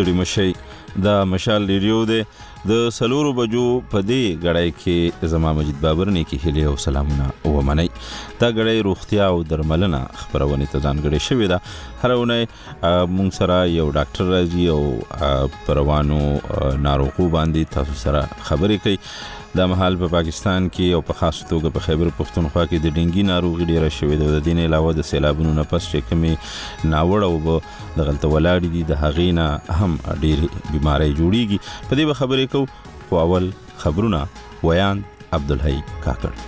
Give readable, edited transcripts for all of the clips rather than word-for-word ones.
ستړي مشي. دا مشال ریډیو دی د سلورو بجو په دې غړای کې زما مجید بابر نه کې هلي او سلامونه ومني. دا غړای روغتیا او درملنه خبرونه ته ځانګړې شوې ده. هرونه مونږ سره یو ډاکټر راځي او پروانو ناروغو باندې تاسو سره خبرې کوي. دا مهال په پاکستان کې او په خاص توګه په خیبر پختونخوا کې د ډینګي ناروغي ډیره شوې ده. د دین علاوه د سیلابونو نه پس چې کمی ناوړه او د غلطه ولاړې دي د هغې نه هم ډېرې بیماری جوړیږي. په دې به خبرې کوو خو اول خبرونه ویان عبدالحی کاکړ.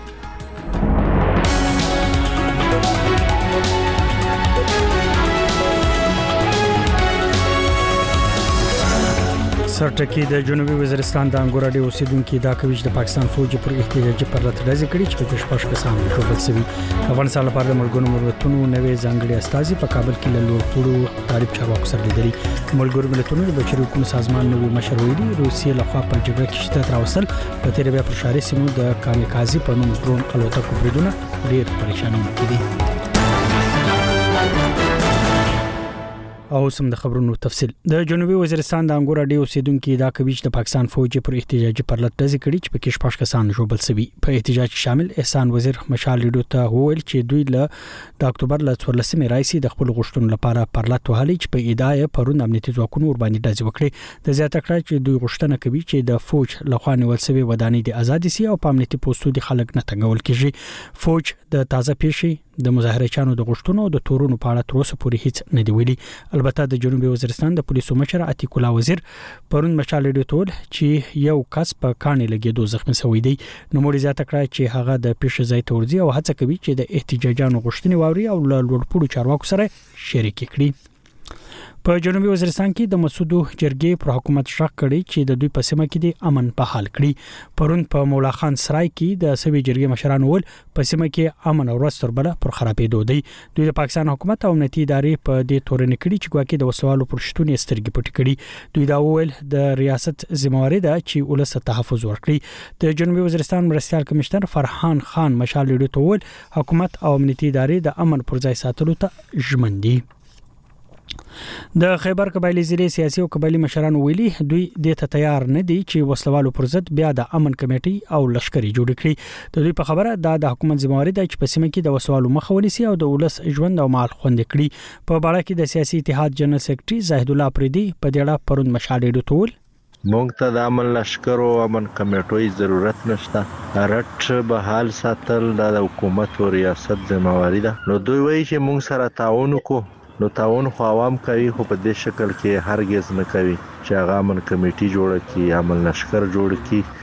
سرټکی د جنوبي وزیرستان د انګورډي اوسیدونکو دا کوي چې د پاکستان فوج پر احتجاجي پرلط ډزې کړې چې په شپږ کسان وژل شوي. افغانستان لپاره د ملګرو ملتونو نوې ځانګړي استازي په کابل کې له لوړپوړو طالب چارواکو سره لیدلي. ملګرو ملتونو د بشري حقوقو سازمان نوې مشر ویلي روسیې لخوا په جګړه کې شدت راوستل په تیر بیا پر شاري سیمو د کامیکازي په نوم ډرون الوتکو بریدونه ډېر پریشاني کړي. او سم د خبرونو تفصیل. د جنوبي وزیرستان د انګورډي اوسیدونکو دا کوي چې د پاکستان فوج پر احتجاجي پرلط ډزې کړې چې په کې شپږ کسان وژل شوي. په احتجاج شامل احسان وزیر مشال ریډیو ته وویل چې دوی له د اکتوبر ل 14 راځي د خپل غوښتنو لپاره پرلط وهلي چې په ادعای پرون امنیتي ځواکونو ور باندې ډزې وکړي. د زیاته کړه چې دوی غوښتنه کوي چې د فوج لخوا نیول شوی ودانۍ د آزادي سي او په امنیتي پوسټو د خلک نه تنګول کیږي. فوج د تازه پیښې د مظاهرچانو د غوښتنو او د تورونو په اړه تر اوسه پورې هیڅ نه دی ویلي. البته د جنوبي وزیرستان د پولیسو مشر عتیق الله وزیر پرون مشال ریډیو ته چې یو کس په کانې لګیدو زخمی شوی دی. نو موري زیاته کړه چې هغه د پیښې ځای ته ورځي او هڅه کوي چې د احتجاجانو غوښتنې واوري او له لوړپوړو چارواکو سره شریک کړي. په جنوبي وزیرستان کې د مسعودو جرګې پر حکومت شک کړي چې د دوی په سیمه کې د امن په حال کړي. پرون په مولا خان سرای کې د سوي جرګې مشران ول په سیمه کې امن او رستر بل پر خرابېدو دی. دوی د پاکستان حکومت او امنیتي ادارې په دې تورن کړي چې ګواکې د وسوالو پر شتون سترګې پټ کړي. دوی دا وویل د ریاست ذمہواری ده چې ولس تحفظ ورکړي. د جنوبي وزیرستان مرستيال کمشنر فرحان خان مشال ریډیو ته وویل حکومت او امنیتي ادارې د امن پر ځای ساتلو ته ژمن دي. د خیبر قبایلی ضلع سیاسي او قبایلی مشران ویلي دوی د ته تیار نه دي چې وسلوالو پر ضد بیا د امن کمیټي او لشکري جوړ کړي. د دوی په خبره د حکومت ذمہواری ده چې په سیمه کې د وسوالو مخاوني سي او د ولس ژوند او مال خوندې کړي. په باړه کې د سیاسي اتحاد جنرال سیکریټري زاهد الله پریدي په دې اړه پرون مشال ریډیو ته ویل مونږ ته د امن لشکر او امن کمیټوي ضرورت نشته. رټ به حال ساتل د حکومت او ریاست ذمہواری ده. نو دوی وایي چې مونږ سره تعاون وکړو. نو تعاون خو عوام کوي خو په دې شکل کې هرگز نه کوي چې هغه امن کمیټي جوړ کړي امن لشکر جوړ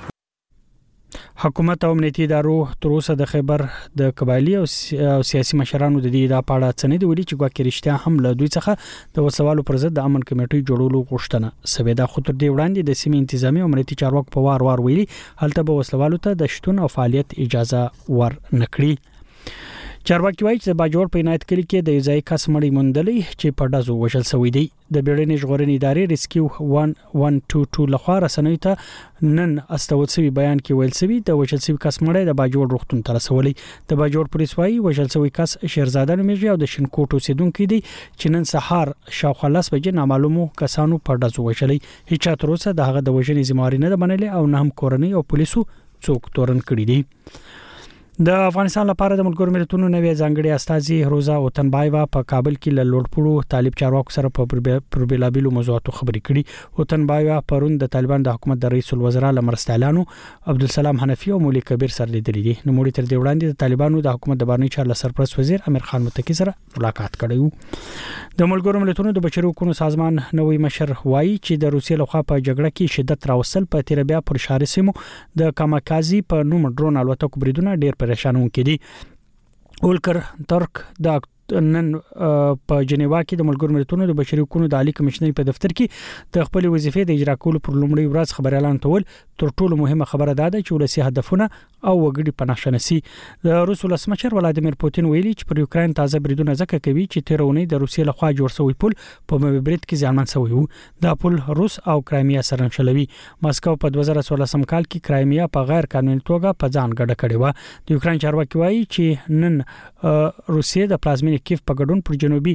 کړي. حکومت او امنیتي ادارو تر اوسه د خیبر د قبایلی او سیاسي مشرانو د دې د پاړه څنې دی ویلي چې ګواکې رښتیا هم له دوی څخه د وسوالو پر ضد د امن کمیټي جوړولو غوښتنه سوي ده. خو تر دې وړاندې د سیمې انتظامی او امنیتي چارواکو په وار ویلي هلته به وسوالو ته د شتون او فعالیت اجازه ور نکړي. چارواکي وایي چې د باجوړ په عنایت کلی کې د ځای کس مړی موندلې چې په ډزو وژل شوی دی. د بیړنۍ ژغورنې ادارې ریسکیو 1122 لخوا رسنیو ته نن استول شوی بیان کې ویل شوی د وژل شوی کس مړی د باجوړ روغتون ته رسولي. د باجوړ پولیس وایي وژل شوی کس شیرزاده نومیږي او د شینکوټ اوسیدونکو دی چې نن سهار شاوخوا 10 بجې نامعلومو کسانو په ډزو وژلې. هیڅ تر اوسه د هغه د وژنې ذمہواری نه منلې او نه هم کورنۍ او پولیسو څوک تورن کړی دي. د افغانستان لپاره د ملګرو ملتونو نوې ځانګړي استازي روزا وطنبایوا په کابل کې له لوړپوړو طالب چارواکو سره په بیلابیلو موضوعاتو خبرې کړي. وطنبایوا پرون د طالبان د حکومت د رئیس الوزرا لمرستالانو عبدالسلام حنفي او مولوی کبیر سره لیدلې دي. نو مولوی تر دې وړاندې د طالبانو د حکومت د بهرنی چارو سرپرست وزیر امیر خان متکی سره ملاقات کړی. د ملګرو ملتونو د بشري حقوقو سازمان نوې مشر وایي چې د روسیې لخوا په جګړه کې شدت راوستل په تیر بیا پر شاري سیمو د کاماکازي په نوم ډرون الوتکو بریدونه ډېر پریشانون کړي. اولکر ترک د نن په جنیوا کې د ملګرو ملتونو د بشري حقوقو د عالی کمشنر په دفتر کې د خپل وظیفې د اجرا کولو پر لومړی ورځ خبر اعلان تول تر ټولو مهمه خبره ده چې ولسی هدفونه او وګړي په نشنسي. د روس ولسمشر ولادیمیر پوتین ویلي چې پر یوکرين تازه بریدونه ځکه کوي چې تیرونی د روسیې لخوا جوړ شوی پل په برید کې ځانمن شوی وو. دا پل روس او کرایمیا سره نښلوي. ماسکو په 2014 کال کې کرایمیا په غیر قانوني توګه په ځان ګډه کړې و. د یوکرين چارواکي وایي چې نن روسیې د پلازمینې د کیف په ګډون پر جنوبي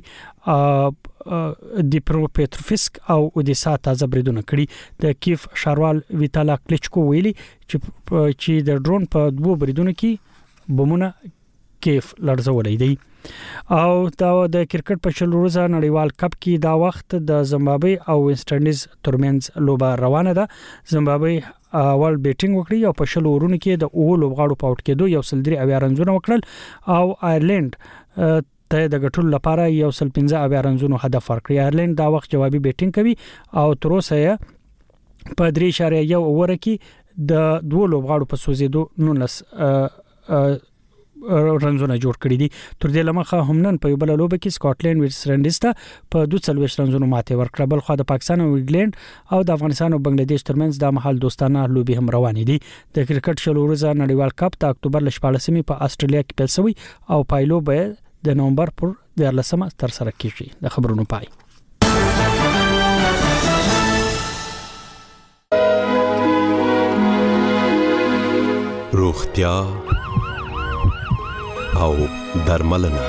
دیپروپیتروفسک او اودیسا تازه بریدونه کړي. د کیف ښاروال ویتالا کلیچکو ویلي چې د ډرون په 2 بریدونو کې بمونه کیف لړزولې دي. او دا د کرکټ په شل ورځې نړیوال کپ کې دا وخت د زمبابوي او ویسټ انډیز ترمنځ لوبه روانه ده. زمبابوي اول بیټینګ وکړي او په شل ورونو کې د اول لوبغاړو په اوټ کېدو 103 رنزونه وکړل او آیرلند ته د ګټلو لپاره 115 رنزونو هدف ورکړی. آیرلند دا وخت جوابي بیټینګ کوي او تر اوسه په 3.1 اوور کې د 2 لوبغاړو په سوزیدو 19 رنزونه جوړ کړی دي. تر دې لمخه هم نن په یو بل لوبه کې سکاټلند ویسټ انډیز ته په 42 رنزونو ماته ورکړه. بل خو د پاکستان او انګلند او د افغانستان او بنگلاديش ترمنځ د محل دوستانه لوبي هم روانې دي. د کرکټ شل ورځې نړیوال کپ د اکتوبر 14 په استرالیا کې پیل شوی او پایلو به د نومبر پر 13 تر سره کیږي. د خبرونو پای. روغتیا او درملنه.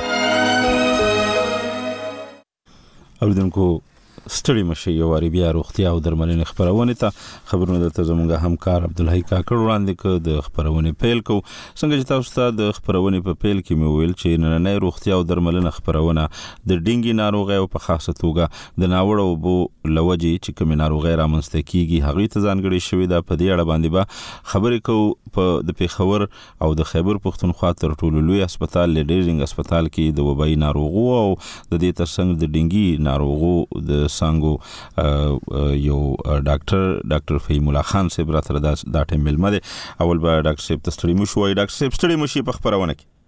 اوریدونکو ستړي مشي یو واری بیا روغتیا او درملنې خبرونه ته خبرونه درته زموږه همکار عبدالحی کاکړ وړاندې کړ. د خبرونه پیل کو څنګه چې تاسو ته د خبرونه په پیل کې مې ویل چې نننۍ روغتیا او درملنه خبرونه د ډینګي ناروغي او په خاصه توګه د ناوړه او بو لوجي چې کوم ناروغي رامنځته کیږي هغه ته ځانګړي شوی د په دې اړه باندې به خبرې کو. په د پیښور او د خیبر پښتونخوا تر ټولو لوی هسپتال لیډرینګ هسپتال کې د وبای ناروغو او د دې ترڅنګ د ډینګي ناروغو د سانګو یو ډاکټر فهیم الله خان صاحب راته دا ټیم ملمه دي. اول به ډاکټر صاحب تستړي مو شوي. ډاکټر صاحب ستړي مو شي په خبرونه کې.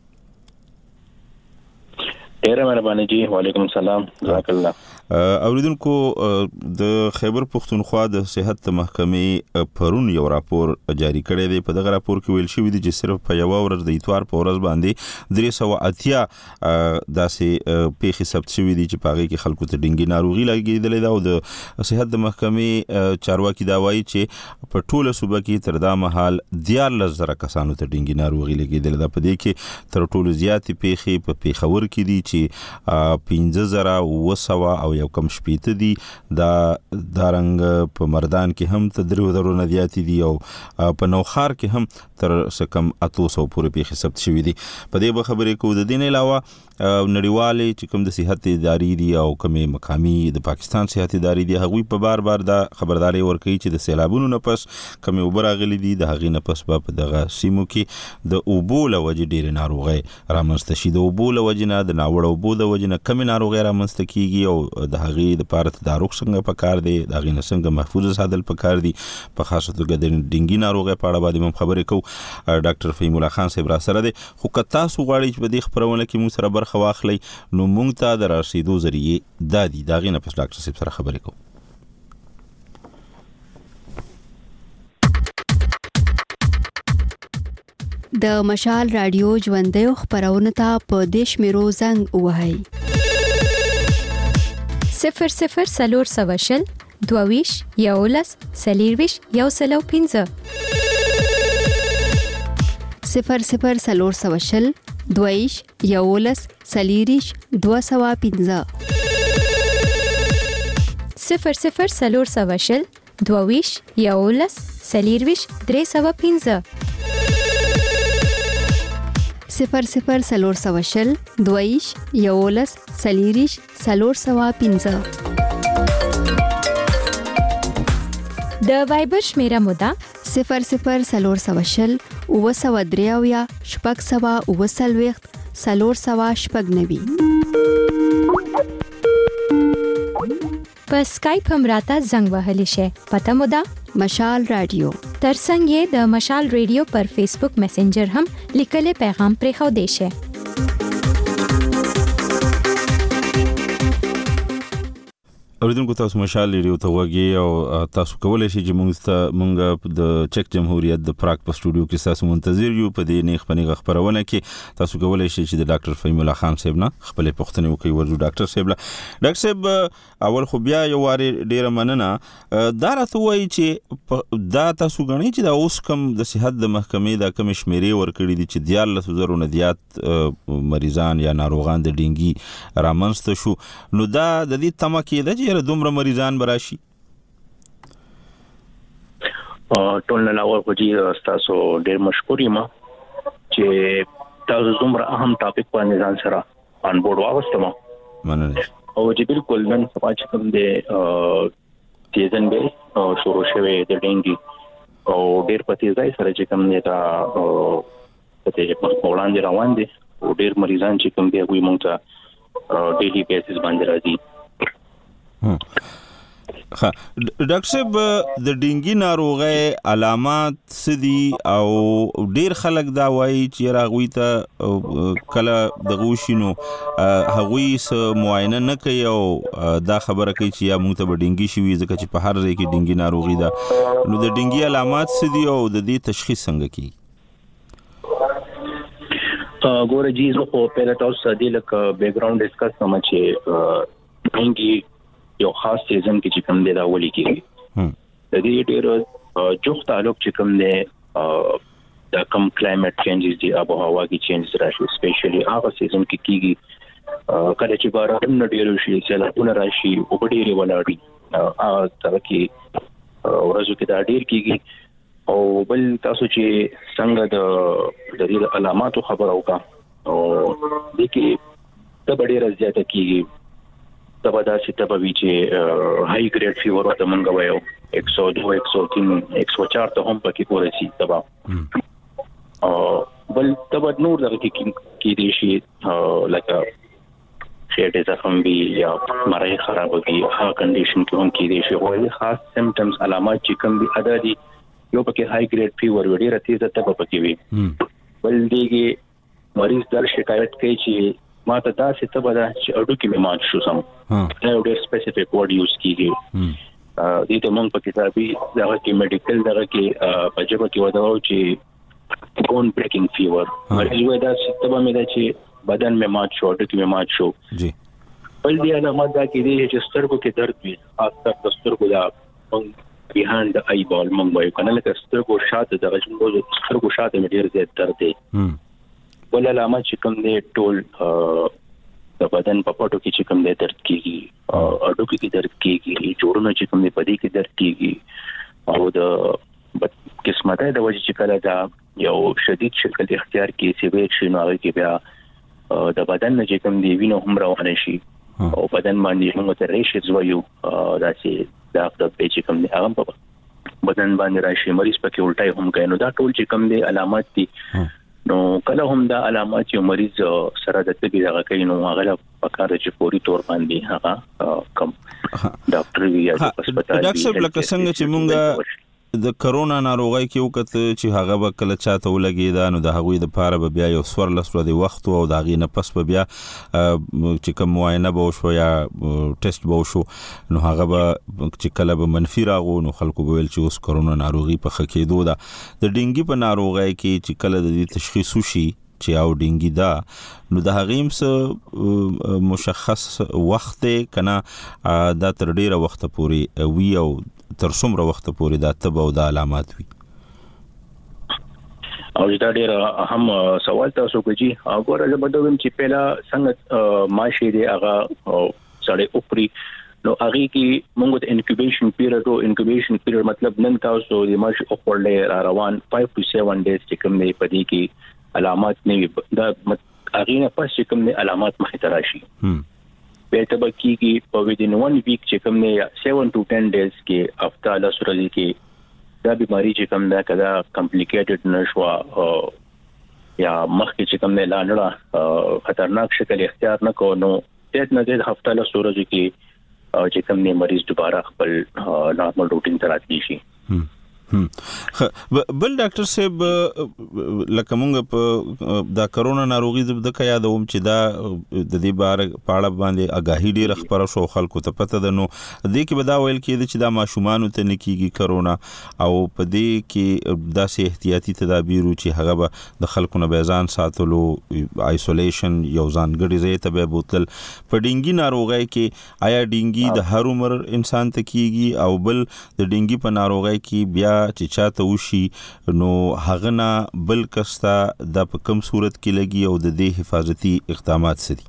ډیره مهرباني جی. وعلیکم السلام. جزاک الله. اوریدونکو د خیبر پښتونخوا د صحت محکمې پرون یو راپور جاری کړی دی. په دغه راپور کې ویل شوی دی چې صرف په یو ورځ د اتوار په ورځ باندې 380 داسې پیښې ثبت شوې دي چې پاغي کې خلکو ته ډینګي ناروغي لګیدلې ده. او د صحت د محکمې چارواکي دا وایي چې په ټوله صوبه کې تر دا مهال 14,000 کسانو ته ډینګي ناروغي لګیدلې ده. په دې کې تر ټولو زیاتې پیښې په پیښور کې دي چې 15,900 او یو کم شپېته دي. دا رنګ په مردان کې هم تر 3,000 زیاتې دي او په نوخار کې هم تر سکم 800 پورې پیښې ثبت شوې دي. په دې به خبرې کوو. د دې نه علاوه نړیوالې چې کوم د صحت ادارې دي او کوم مقامي د پاکستان صحت ادارې دي هغوی په بار دا خبرداري ورکوي چې د سیلابونو نه پس کوم وبراغلي دي د هغې نه پس په دغه سیمو کې د اوبو له وجې ډېرې ناروغۍ رامنځته شي. د اوبو له وجې نه د ناوړه اوبو د وجې نه کومې ناروغۍ رامنځته کیږي او د هغې دپاره تدارک څنګه پکار دی، د هغې نه څنګه محفوظ ساتل پکار دي. په خاصه توګه د ډینګي ناروغۍ په اړه باندې هم خبرې کوو. ډاکټر فهیم الله خان صاحب را سره دی. خو که تاسو غواړئ چې په دې خپرونه کې موږ سره برخه واخلئ نو موږ ته د رسیدو ذریعې دا دي. د هغې نه پس ډاکټر صاحب سره خبرې کوو. د مشال رادیو ژوندۍ خبرونه ته په دیش میرو زنګ وهاي 00 سلور سواشل دوویش یولس سلیرویش یوسلو 15 00 سلور سواشل دویش یولس سلیریش 215 00 سلور سواشل دوویش یولس سلیرویش 315 00 سلور سواشل دویش یولس سلیریش 315 د وایبر شمیره مودا 00 سلور سواشل او سو دریاویا شپږ سوا او سلويخت سلور سوا شپږ نبی. په سکایپ هم راته زنګ وهلی شي. پته مودا مشال رادیو. ترڅنګ یې د مشال رادیو پر فیسبوک میسنجر هم لیکلي پیغام پرې خو دی شي. اوریدونکو تاسو مشال ریډیو ته وګورئ او تاسو کولای شئ چې مونږ د چک جمهوریت د پراګ په سټوډیو کې تاسو منتظر یو په دې نیخ پنیغه خبرونه کې تاسو کولای شئ چې د ډاکټر فهیم الله خان صاحب نه خپل پوښتنه وکړئ ورته ډاکټر صاحب اول خو بیا یو واره ډیره مننه دا راته وایي چې دا تاسو غنئ چې دا اوس کم د صحت د محکمې د کم شمیرې ورکړي دي چې 14,000 نه زیات مریضان یا ناروغان د ډینګي رامنځته شو نو دا د دې تمه کېده چې دومره مریضان براشي ټول نه اول خو تاسو ډیر مشکور یم چې تاسو دومره اهم ټاپک باندې ځان سره آن بورډ واغستم مننه او چې بالکل نن سبا چې کوم د سیزن به شروع شوه د ډینګي او ډیر په تیزای سره چې کوم نه دا په وړاندې روان دي او ډیر مریضان چې کوم دی وي مونږ ته ډیلی بیسس باندې راځي ډاکټر صاحب د ډینګي ناروغي علامات سدي او ډیر خلک دا وایي چې راغوي ته کله د غوښینو هغوی سه معاینه نه کوي او دا خبره کوي چې یا موږ ته ډینګي شوی ځکه چې په هر ځای کې ډینګي ناروغي ده نو د ډینګي علامات سدي او د دې تشخیص څنګه کی ګوره جی زه په پیله تاسو د لک بیک ګراوند ډیسکس کوم چې ډینګي یو خاص سیزن کې چې کوم دی دا ولي کېږي د دې ډېر جوخت تعلق چې کوم دی د کم کلایمټ چینجز دي ابو هوا کې چینجز راشي سپیشلی هغه سیزن کې کېږي کله چې باران ډېر شي سیلابونه راشي او ډېر ولاړي هغه کې ورځو کې دا ډېر کېږي او بل تاسو چې څنګه د دې علاماتو خبر اوکا او د کې د ډېر زیاته کېږي تبا دا چې تبا وی چې هاي ګریډ فیور ورته مونږ وایو 102 103 104 ته هم پکې پورې شي تبا بل تبا نور دغه کې دي شي لکه خېټه زخم وی یا مرای خراب وي هغه کنډیشن کې هم کې دي شي او خاص سمپټمز علامات چې کوم دي ادا دي یو پکې هاي ګریډ فیور وړي راته ته تبا پکې وي بل دیږي مریض در شکایت کوي چې ما ته دا څه ته بدا چې اډو کې مې مات شو سم دا ډېر سپیسیفیک ورډ یوز کیږي دې ته مونږ په کتابي دغه کې میډیکل دغه کې په جبه کې وداو چې بون بریکینګ فیور مریض وای دا څه ته مې دا چې بدن مې مات شو اډو کې مې مات شو جی بل دی علامات دا کې دي چې سترګو کې درد وي خاص کر سترګو دا behind the eyeball مونږ وایو کنه لکه سترګو شاته دغه سترګو شاته مې ډېر زیات درد دی ول علامات چې کوم دی ټول د بدن په پټو کې چې کوم دی درد کیږي اډو کې درد کیږي جوړونه چې کوم دی پدې کې درد کیږي او د قسمت د وجه چې کله دا یو شدید شکل اختیار کې سیویټ شي نو هغه کې بیا د بدن چې کوم دی وینو هم روان شي او بدن باندې موږ ته ریشز وایو دا چې دا د چې کوم دی هغه په بدن باندې راشي مریض پکې الټای هم کوي نو دا ټول چې کوم دی علامات دي نو کله هم دا علامات یو مریض سره د طبي دغه کوي نو هغه په کار چې پوری تور باندې هغه کم ډاکټر وی یا هسپتال ډاکټر صاحب لکه څنګه چې مونږ د کرونا ناروغي کې وکړه چې هغه به کله چاته ولګي دا نو د هغوی د پاره به بیا یو سورلس ورځې وخت او د هغې نه پس به بیا چې کوم معاینه به وشو یا ټیسټ به وشو نو هغه به چې کله به منفي راغو نو خلکو به ویل چې اوس کرونا ناروغي په ښه کېدو ده د ډینګي په ناروغۍ کې چې کله د دې تشخیص وشي چې او ډینګي ده نو د هغې څه مشخص وخت دی که نه دا تر ډیره وخته پورې وي او تر څومره وخت پورې دا تب او دا علامات وي او دا ډیر اهم سوال تاسو کوجی وګوره زه به دویم چې پهلا څنګه ماشي دی هغه سړی اوپري نو هغه کې موږ د انکیوبیشن پیریډ او انکیوبیشن پیریډ مطلب نن تاسو د ماشي اوپرلې روان 5 to 7 days چې کوم دی پدې کې علامات نه وي دا هغه نه پس چې کوم دی علامات مخې ته راشي به تبه کېږي په within 1 week چې کوم نه 7 to 10 days کې هفته له سورې کې دا بیماری چې کوم دا کدا کمپلیکیټډ نشو یا مخکې چې کوم نه لاندړه خطرناک شکل اختیار نه کو نو دې نه د هفته له سورې کې چې کوم نه مریض دوباره خپل نارمل روټین ته راتلی شي بل ډاکټر صاحب لکه مونږ په دا کرونا ناروغي د کا یادوم چې دا د دې بار پاړه باندې اگاهي ډیره خبره شو خلکو ته پته ده نو دې کې به دا ویل کېږي چې دا ماشومان ته نکېږي کرونا او په دې کې داسې احتیاطي تدابیر چې هغه به د خلکو نه بیزان ساتلو آیسولیشن یو ځانګړي ځای ته به بوتل په ډینګي ناروغي کې آیا ډینګي د هر عمر انسان ته کېږي او بل د ډینګي په ناروغي کې بیا چې چاته وشي نو هغه نه بل کستا د په کم صورت کې لګي او د دې حفاظتي اقدامات سدي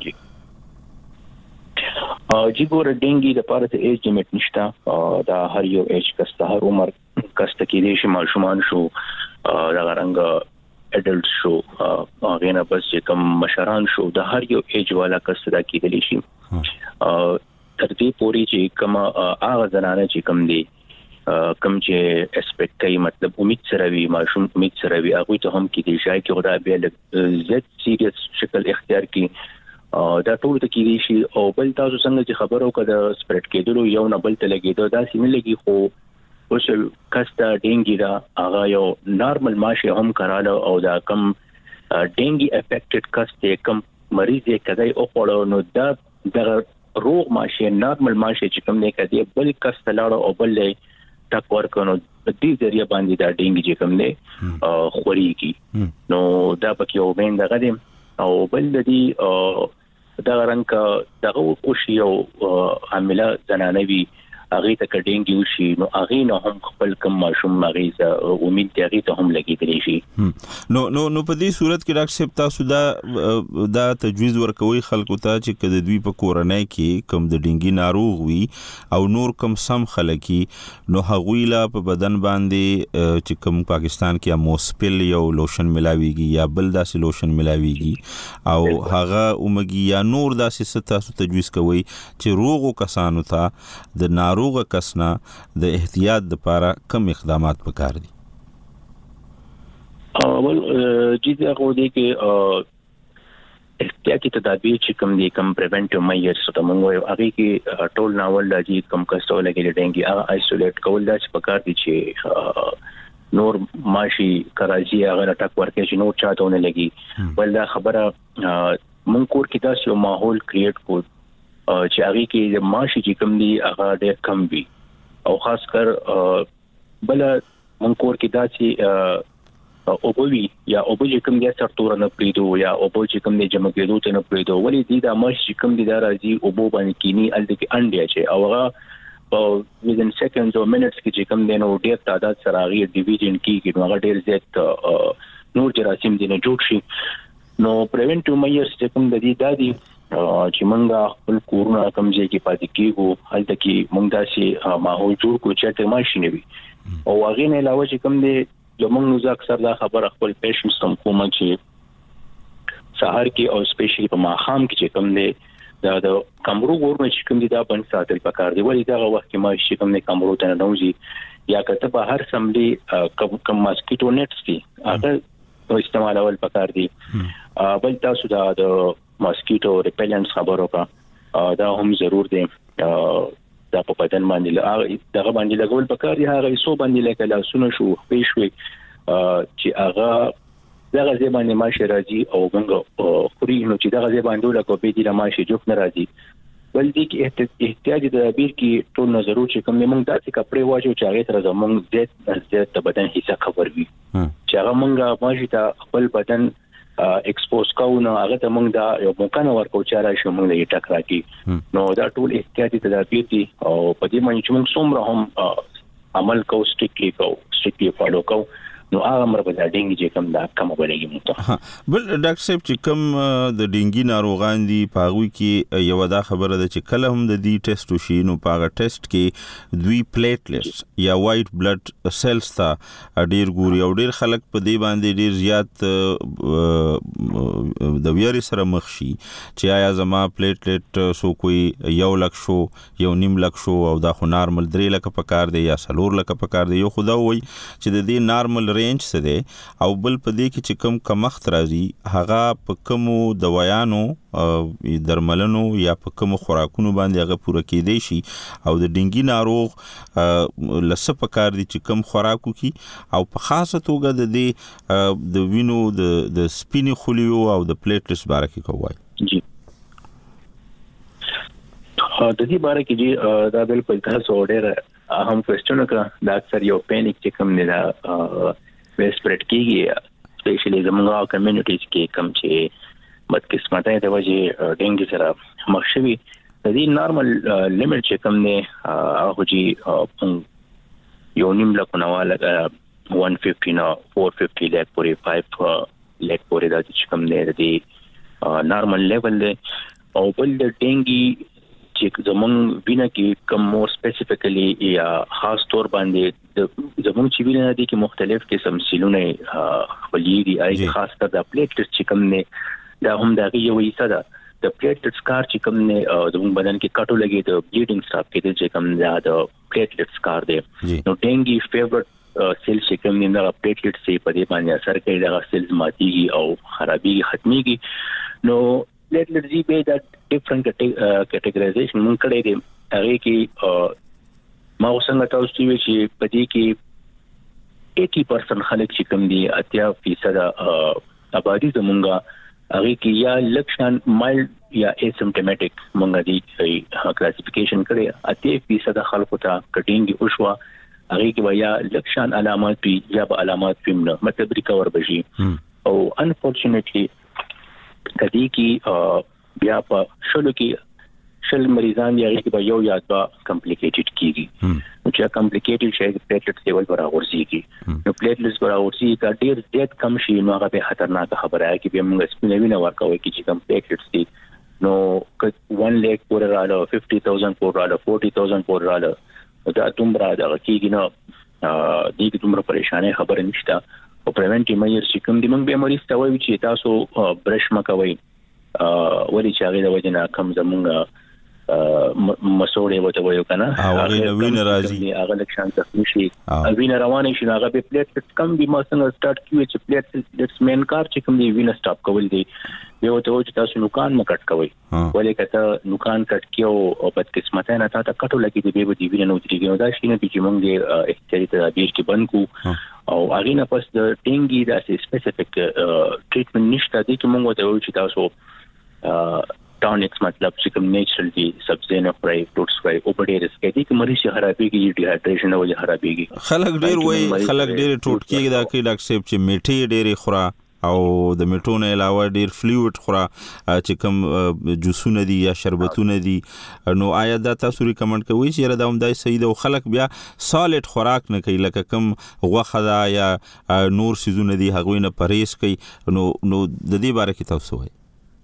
جی ګور ډینګي د پاره ته ایج لیمټ نشته دا هر یو ایج کستا هر عمر کستا کې دي چې ماشومان شو دا رنګ اډلټ شو هغه نه بس چې کم مشران شو د هر یو ایج والا کستا کېدلی شي تر دې پوري چې کم هغه زنانه چې کم دي کم چې ایکسپیکټ کوي مطلب امید سره وي ماشوم امید سره وي هغه ته هم کې دي شای کې خدای به زیات سیریس شکل اختیار کی دا ټول ته کې دي شي او بل تاسو څنګه چې خبرو کړه سپریډ کېدلو یو نه بل ته لګیدو دا سیمه لګي خو اوس کستا ډینګي دا هغه یو نارمل ماشه هم کراله او دا کم ډینګي افیکټډ کسته کم مریض یې کدی او خورو نو دا د روغ ماشه نارمل ماشه چې کوم نه کدی بل کسته لاړو او بل ټاک ورکونو د دې ذریعہ باندې دا ډینګي چې کوم نه خوريږي نو دا پکې یو مین دغه دي او بل د دې دا رنګ دغه کوشي او عامله زنانوي هغه ته ډینګي وشي نو هغه نه هم خپل کم ماشوم مریض امید دی هغه ته هم لګیدلی شي نو په دې صورت کې ډاکټر صاحب تاسو دا تجویز ورکوي خلکو ته چې کله دوی په کورنۍ کې کم د ډینګي ناروغ وي او نور کم سم خلکی نو هغوی لا په بدن باندې چې کم پاکستان کې موسپل یو لوشن ملاويږي یا بل داسې لوشن ملاويږي او هغه اومګي یا نور داسې تاسو تجویز کوي چې روغو کسانو ته د ناروغ کسنا د احتیاط لپاره کم اقدامات پکار دي اول جدي هغه دي کې احتیاطي تدابیر چې کوم دي کم پریونټیو میجرز ته موږ هغه کې ټول ناول راځي کم کسټو لګي ډینګي هغه آیسولیټ کول دا چې پکار دي چې نور ماشي کراچي هغه ټاک ورکې چې نور چاته نه لګي بل دا خبره مونږ کور کې دا یو ماحول کریټ کو چې هغه کې د ماشي چې کم دي هغه ډېر کم وي او خاص کر بل منکور کې دا چې اوبوي یا اوبو چې کم دي سرتور نه پریدو یا اوبو چې کم دي جمع کېدو ته نه پریدو ولې دي دا ماشي چې کم دي دا راځي اوبو باندې کینی الته کې انډیا چې او هغه په within seconds or minutes کې چې کم دي نو ډېر تعداد سره هغه ډیویژن کیږي نو هغه ډېر زیات نور جراثیم دي نه جوړ شي نو پریونټیو میجرز چې کوم د دې دادي چې مونږه خپل کورونه کم ځای کې پاتې کیږو هلته کې مونږ داسې ماحول جوړ کو چې ته ماشي نه وي او هغه نه علاوه چې کوم دي زمونږ اکثر دا خبر خپل پیشنټس تم کوم چې سحر کې او سپیشلی په ماخام کې چې کوم دي دا د کمرو ورنه چې کوم دي دا بند ساتل پکار دی ولې دا وخت کې ماشي کوم دي کمرو ته نه نوځي یا کته په هر سملي کم ماسکیټو نټس دي هغه استعمالول پکار دي بل تاسو دا د ماسکیټو ریپیلنټس خبرو کا دا هم ضرور دي دا په بدن باندې دغه باندې لګول پکار دي هغه سو باندې لکه لاسونه شو پېښوي چې هغه دغه ځای باندې ماشي راځي او موږ خوري نو چې دغه ځای باندې لکه به دي ماشي جوړ نه راځي بل دي کې احتیاط د تدابیر کې ټول نظر چې کوم موږ داسې کپڑے واچو چې هغه تر زموږ زیات د بدن حصہ خبر وي چې هغه موږ ماشي ته خپل بدن ایکسپوز کوو هغه ته موږ دا یو ممکنه ورکو چې راشي موږ یې ټک راکې نو دا ټول احتیاطي تدابیر دي او په دې باندې چې موږ څومره هم عمل کوو سټریکټلی فالو کوو نو هغه مر په ډینګي چې کوم دا کم ولګي مونږ بل ډاکټر صاحب چې کوم د ډینګي ناروغان دي پاغوي کې یو دا خبره ده چې کله هم د دې ټیسټ وشي نو پاغه ټیسټ کې دوی پلیټلیټس یا وایټ بلډ سیلز ته ډیر ګوري او ډیر خلک په دې باندې ډیر زیات د ویری سره مخ شي چې آیا زما پلیټلیټ سو کوئی 1 لک شو 1.5 لک شو او دا خو نارمل 3 لک پکار دی یا 4 لک پکار دی یو خدا وای چې د دې نارمل رینج څه دی او بل په دې کې چې کوم کمښت راځي هغه په کومو دوايانو درملنو یا په کومو خوراکونو باندې هغه پوره کېدی شي او د ډینګي ناروغ لسه په کار دي چې کوم خوراکو کې او په خاصه توګه د دې د وینو د سپینې خلیو او د پلیټلیټس باره کې کوي جی د دې باره کې جی دا بالکل تاسو ډېر اهم کوېسچن وکړه دا اکثر یو پینیک چې کوم نه دا ویسپریډ کیږي سپیشلی زموږ کمیونټیز کې کوم چې بدقسمتۍ د وجې ډینګي سره مخ شوي د دې نارمل لیمټ چې کوم نه هغه جی یو نیم لکونه والا 150 نه 450 لک پورې 5 لک پورې دا چې کوم نه د نارمل لیول دی او بل د ډینګي چې زمونږ وینه کې کوم مور سپیسیفیکلی یا خاص طور باندې زمونږ چې وینه دي کې مختلف قسم سیلونه خپلېږي اې خاص کر د پلیټلیټس چې کوم نه دا هم دا یو حصہ ده د پلیټلیټس کار چې کوم نه زمونږ بدن کې کټو لګي د بلیډینګ سټاپ کې چې کوم دا د پلیټلیټس کار دی نو ډینګي فیورټ سیل چې کوم نه د پلیټلیټس په دې باندې اثر کوي دا سیلز ماتيږي او خرابيږي ختميږي نو platelets دی به دا ډیفرنٹ کټګورایزیشن مونږ کړی دی هغه کې ما څنګه تاسو چې په دې کې 80% خلک چې کوم دي 80% آبادی زمونږه هغه کې یا لکشن مایلډ یا اسیمپټومټیک مونږ دي کلاسیفیکیشن کړی 80% خلکو ته کټینګ او شوا هغه کې یا لکشن علامات یا به علامات فهمنه مطلب ریکور بشي او انفورچونټلی کدی کې بیا په شلو کې شل مریضان یې کې یو یا دوا کمپلیکیټډ کیږي چې کمپلیکیټډ شي پلیټلیټس لیول برابرځيږي نو پلیټلیټس برابرځي کا ډیر زیات کم شي نو هغه به خطرناک خبره ہے چې موږ سپینوینه ورکوي چې کوم پلیټلیټس دي نو 1 لک پورې رااله 50000 پورې رااله 40000 پورې رااله دا دومره دا کېږي نو دې دومره پریشانه خبره نشته او پریونټیو میجرز چې کوم دي موږ به مریض ته وایو چې تاسو برش مکوئ ولې چې هغه د وجه نه کم زمونږ مسوړې وته وایو کنه هغه وینه راځي هغه لکشان څه شي وینه روانه شي هغه به پلیټلیټس کم دي ما څنګه سٹارټ کیږي چې پلیټلیټس مین کار چې کوم دی وینه سٹاپ کول دي یو ته چې تاسو نوکان مکټ کوئ ولې کته نوکان کټ کیو او په قسمته نه تا کټو لګي دی به دی وینه نو تریږي نو دا شي نه چې موږ د احتیاطي تدابیر کې بند کو او هغه نه پس د ټینګي د سپیسیفیک ټریټمنټ نشته دي چې موږ ته وایو چې تاسو ټونکس مطلب چې کوم نیچرل دي سبزی نه فرای فروټس فرای او په ډیر سکه دي چې مریض خرابېږي ډي هایډریشن او خرابېږي خلک ډیر وای خلک ډیر ټوټ کېږي دا کې ډاکټر صاحب چې میټي ډېری خورا او د میټونه علاوه ډیر فلویډ خورا چې کوم جوسونه دي یا شربتونه دي نو آیا دا تاسو ریکمند کوئ چې دا هم دای صحیح ده خلک بیا سالډ خوراک نه کوي لکه کوم غوښه دا یا نور سيزونه دي هغه نه پرهیز کوي نو د دې باره کې تاسو وایي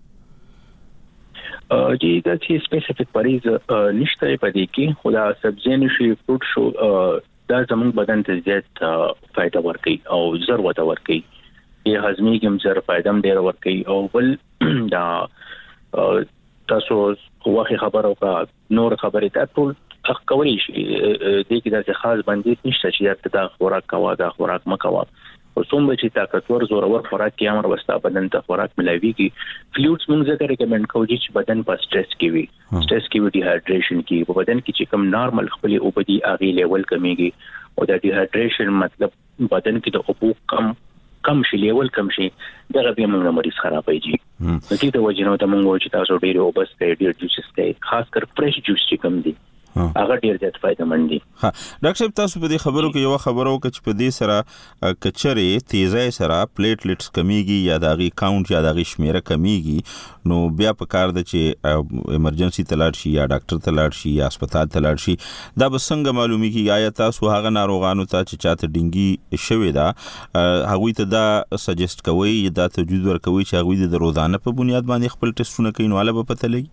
جی دا چې سپیسیفیک پرهیز نشته پدې کې خدا سبزی نشي فروټ شو دا زموږ بدن ته زیات فائدہ ورکوي او ضرورت ورکوي یې هضمي کوم زر فائدہ هم ډیر ورکوي او بل دا تاسو واخی خبرو کا نور خبرې ته ټول کولی شي دې کې دا خاص باندې نشته چې دا خوراک کوا دا خوراک مکوا او څومره چې طاقتور زورور خوراک کې امر وستا بدن ته خوراک ملایويږي فلویډز موږ زه ریکمند کوم چې بدن په سټرس کې وي سټرس کې وي ډي هایډریشن کې په بدن کې چې کوم نارمل خپل اوبدي اغي لیول کمیږي او د ډي هایډریشن مطلب بدن کې د اوبو کم شي لیول کم شي دغه به موږ مریض خرابېږي نو دې د وجه نو ته موږ چې تاسو ډېر اوبس ته ډېر جوسز ته خاص کر فرش جوس چې کم دي هغه ډیر زیات فائدہ مند دي ها ډاکټر صاحب تاسو په دې خبرو کې یو خبرو چې په دې سره کچره تیزای سره پلیټلیټس کمیږي یا داغي کاونټ یا داغي شمیره کمیږي نو بیا په کار د چې ایمرجنسي تلاړ شي یا ډاکټر تلاړ شي یا هسپتال تلاړ شي دا به څنګه معلومي کی آیا تاسو هغه ناروغانو ته چې چاته ډینګي شوی دا هغه ته دا سجست کوي دا تجویز ورکوي چې هغه د روزانه په بنیاد باندې خپل ټیسټونه کوي نو علاوه پته لګي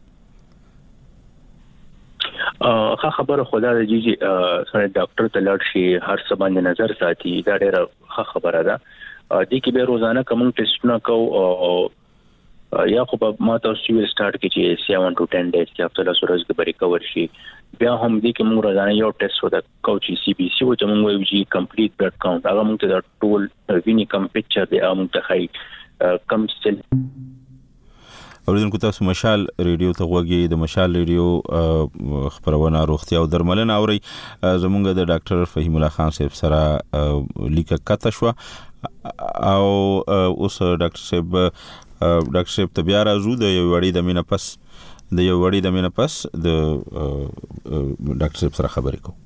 خبره خدا د جی سره ډاکټر ته لاړ شي هر څه باندې نظر ساتي دا ډیره خبره ده د کې به روزانه کوم ټیسټونه کو او یا خو ما تاسو ویل سٹارټ کې چې 7 to 10 days کې هفته له ورځې کې به ریکور شي. بیا هم دې کې موږ راځي یو ټیسټ ودا کوچي CBC او چې موږ وایو چې کمپلیټ بلډ کاونټ هغه موږ ته د ټول ویني کم پکچر دی موږ ته خای کم سل. اوریدونکو تاسو مشال ریډیو ته غوږی د مشال ریډیو خبرونه روغتیا او درملنه اوري. زمونږ د ډاکټر فهیم الله خان صاحب سره لیکه کته شو او اوس ډاکټر صاحب ته بیا راځو د یو وړي د مینه پس د ډاکټر صاحب سره خبرې کوو.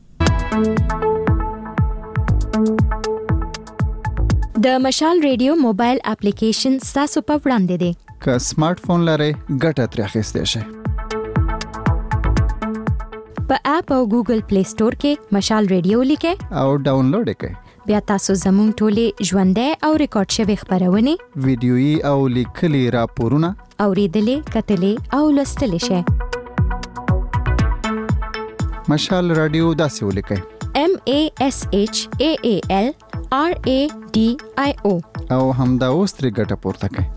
د مشال ریډیو موبایل اپلیکیشن تاسو په وړاندې دی. که سمارټ فون لرئ ګټه ترې اخیستی شئ. په اپ او ګوګل پلی سٹور کې مشال ریډیو لیکئ او ډاونلوډ کړئ. بیا تاسو زموږ ټولې ژوندۍ او ریکارډ شوی خبرونه ویډیويي او لیکلي راپورونه اوریدلې کتلې او لوستلې شئ. مشال رادیو داسې ولیکئ MASHAAL RADIO او همدا اوس ترې ګټه پورته کړئ.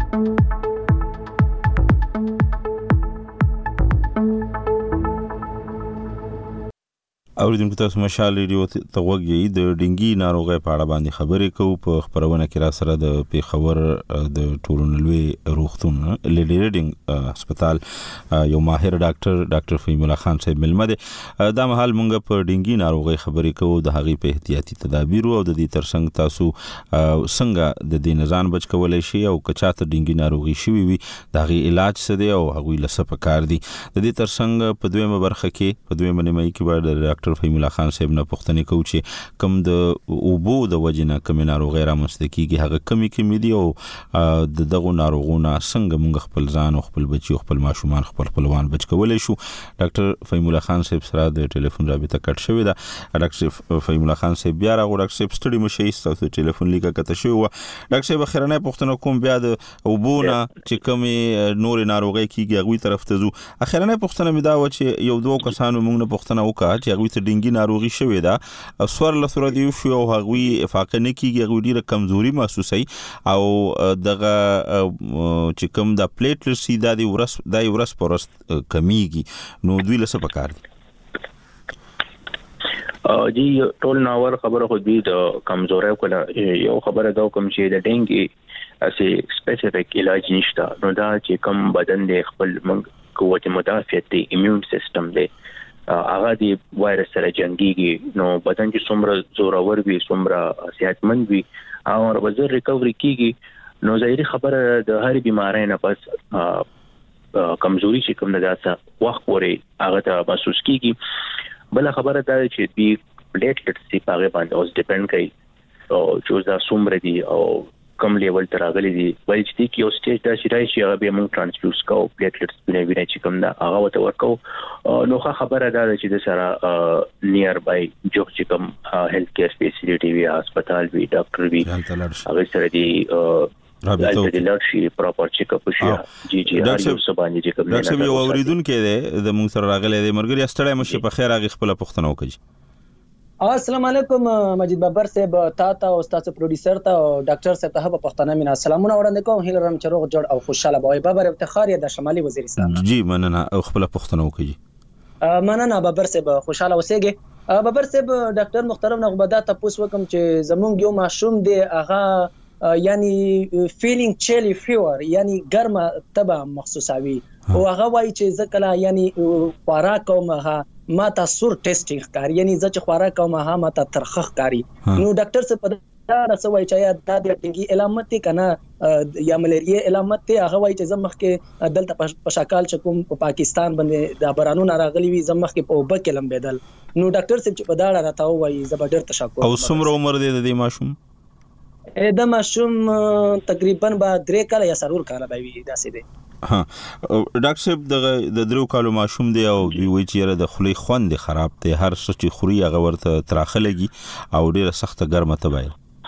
اوریدونکو تاسو مشال ریډیو ته غوږی د ډینګي ناروغي په اړه باندې خبرې کوو. په خبرونه کې را سره د پیښور د ټولنلوي روغتون لیډي ریډینګ هسپتال یو ماهر ډاکټر فهیم الله خان صاحب ملمه ده. دا مهال مونږ په ډینګي ناروغي خبرې کوو د هغې په احتیاطي تدابیر او د دې ترڅنګ تاسو څنګه د دې نزان بچ کولای شي او که چاته ډینګي ناروغي شوی وي د هغې علاج څه دی او هغوی له څه پکار دي. د دې ترڅنګ په دویمه برخه کې په دویمه نیمایي کې به د ډاکټر فهیم الله خان صاحب نه پوښتنه کوو چې کوم د اوبو د وجنه کوم ناروغي رامنځته کیږي هغه کمی دي او د دغه ناروغونو څنګه موږ خپل ځان او خپل بچي او خپل ماشومان خپلوان بچ کولای شو. ډاکټر فهیم الله خان صاحب سره د ټلیفون رابطه کټ شوې ده. ډاکټر فهیم الله خان صاحب بیا راغو. ډاکټر صاحب ستړي مشي تاسو ټلیفون لیکه کته شو. ډاکټر صاحب خیرنه پوښتنه کوم بیا د اوبونه چې کوم نور ناروغي کیږي هغه طرف ته زو. اخیرنه پوښتنه مې دا و چې یو دوه کسانو موږ نه پوښتنه وکړه چې هغه ته ډینګي ناروغي شوې ده سور له سور دی شو او هغه افاقه نه کیږي هغه ډیره کمزوري محسوسي او دغه چې کوم د پلیټلیټس د ورس پرست کمیږي نو دوی له څه پکار دي. جی ټول ناور خبره خو دی د کمزوري کوله یو خبره دا کوم چې د ډینګي اسی سپیسیفیک علاج نشته. نو دا چې کوم بدن د خپل قوت مدافعت دی ایمیون سیستم دی هغه دی وایرس سره جنگيږي. نو بدن چې څومره زورور وي څومره صحتمند وي او ورزر ریکوري کیږي. نو ظاهري خبره د هر بیماری نه پس کمزوري چې کوم نه داسه وخت پورې هغه ته محسوس کیږي. بل خبره دا چې دی پلیټلیټس په هغه باندې اوس ډیپند کوي او چې دا څومره دي او کم لیول تر راغلي دي. وایي چې کی او سټیج دا شي راځي هغه به موږ ترانسفیوز کوو پلیټلیټس په وینه چې کوم دا هغه وته ورکو. نو خبره دا چې د سره نیر بای جو چې کوم هیلث کیر فیسیلیټي وی هسپتال وی ډاکټر وی هغه سره دی رابطه د لارشي پراپر چیک اپ شي. جی هر یو سبانه چې کوم ډاکټر یو اوریدونکو د موږ سره راغلي د مرګري استړی مشه په خیر هغه خپل پوښتنه وکړي. السلام علیکم مجید بابر صاحب تا او استاد پروډوسر ته او ډاکټر صاحب ته په پښتنه مینا سلامونه وړاندې کوم. هیله رم چې روغ جوړ او خوشاله وي. بابر افتخار د شمالي وزیرستان. جی مننه او خپل پښتنه وکړي. مننه بابر صاحب خوشاله اوسئ. بابر صاحب ډاکټر محترم نه غوډه تاسو وکم چې زمونږ یو ماشوم دی هغه یعنی فیلینګ چیلی فیور یعنی ګرمه تبه محسوسوي او هغه وایي چې ځکه یعنی خوراک او ما تا سور ټیسټینګ کار یعنی چې خوراک او ما تا ترخه کاری. نو ډاکټر څه په دا رسوي چې دا د ډینګي علامت کنه یا ملیریا علامت ته هغه وایي چې زمخ کې دلته په شکل چې کوم په پاکستان باندې د بارانونو راغلي وي زمخ کې په وبکه لمبېدل. نو ډاکټر صاحب چې په دا راته وایي زبردست تشکر. او څومره عمر دی د دې ماشوم؟ د ماشوم تقریبا با 3 کال یا 4 کال به وي داسې دی. ډاکټر صاحب د 3 کالو ماشوم دی او دوی وایي چې د خولي خوند خراب دی هر څه چې خوري هغه ورته تراخه لګي او ډیره سخته ګرمه تبه.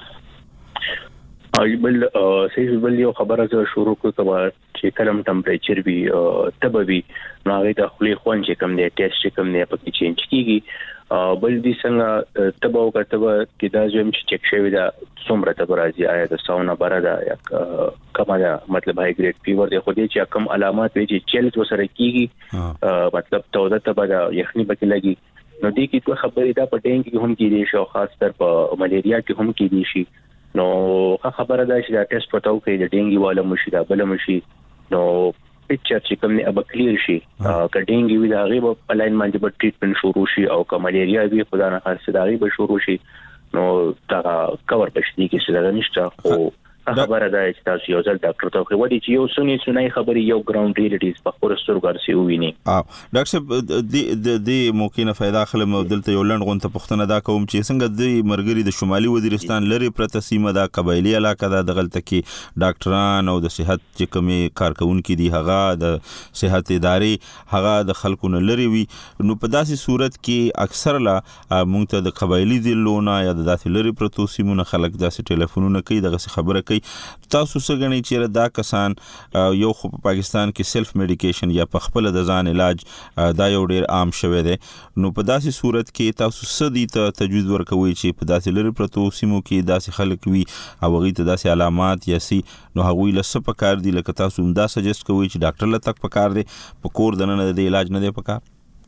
بل سیس یو خبره زه شروع کوم چې کلم ټمپریچر وی تبه وی نو هغه د خولي خوند چې کم دی ټیسټ چې کم دی په کې چینج کیږي بل دي څنګه تبو کتبه کې دا زم چې چک شوی دا څومره تبو راځي آیا د ساونا بردا یا کما دا مطلب هاي ګریډ فیور دی خو دې چې کم علامات وي چې چیلز وسره کیږي مطلب توده تبه دا یخني پکې لګي نو دې کې څه خبرې دا په ډینګي هم کې دي شو خاص تر په ملیریا کې هم کې دي شي نو خبره دا چې دا ټیسټ وتاو کې د ډینګي والا مشي دا بل مشي نو پکچر چې کوم نه اب کلیر شي کډینګي وی دا غیب الاینمنت به ټریټمنټ شروع شي او که ملیریا وی خدای نه خاص دا غیب شروع شي نو دا کور پښتي کې څه دا نشته خو خبره ده چې تاسو یو ځل ډاکټر ته وایي چې یو سنې خبري یو ګراوند ریالیټیز په خورستر ګرځي ویني ډاکټر صاحب د موکینه فائدہ خلم دلته یو لند غونته پښتنه دا کوم چې څنګه د مرګري د شمالي وزیرستان لري پرته سیمه دا قبایلی علاقه ده دغلت کې ډاکټران او د صحت چې کومي کارکونکو دي هغه د صحت ادارې هغه د خلکو نه لري وي نو په داسې صورت کې اکثر لا مونږ ته د قبایلی ضلعونه یا د داسې لري پرته سیمونه خلک داسې ټلیفونونه کوي دغه خبره تاسو څه غنئ چې دا کسان یو خو په پاکستان کې سیلف میډیکیشن یا په خپل د ځان علاج دا یو ډیر عام شوی دی نو په داسې صورت کې تاسو څه دي ته تجویز ورکوي چې په داسې لري پرتو سیمو کې داسې خلک وي او هغه ته داسې علامات یا سي نو هغه له څه پکار دي لکه تاسو دا سجست کوي چې ډاکټر له تک پکار دي په کور دنه د علاج نه دی پکار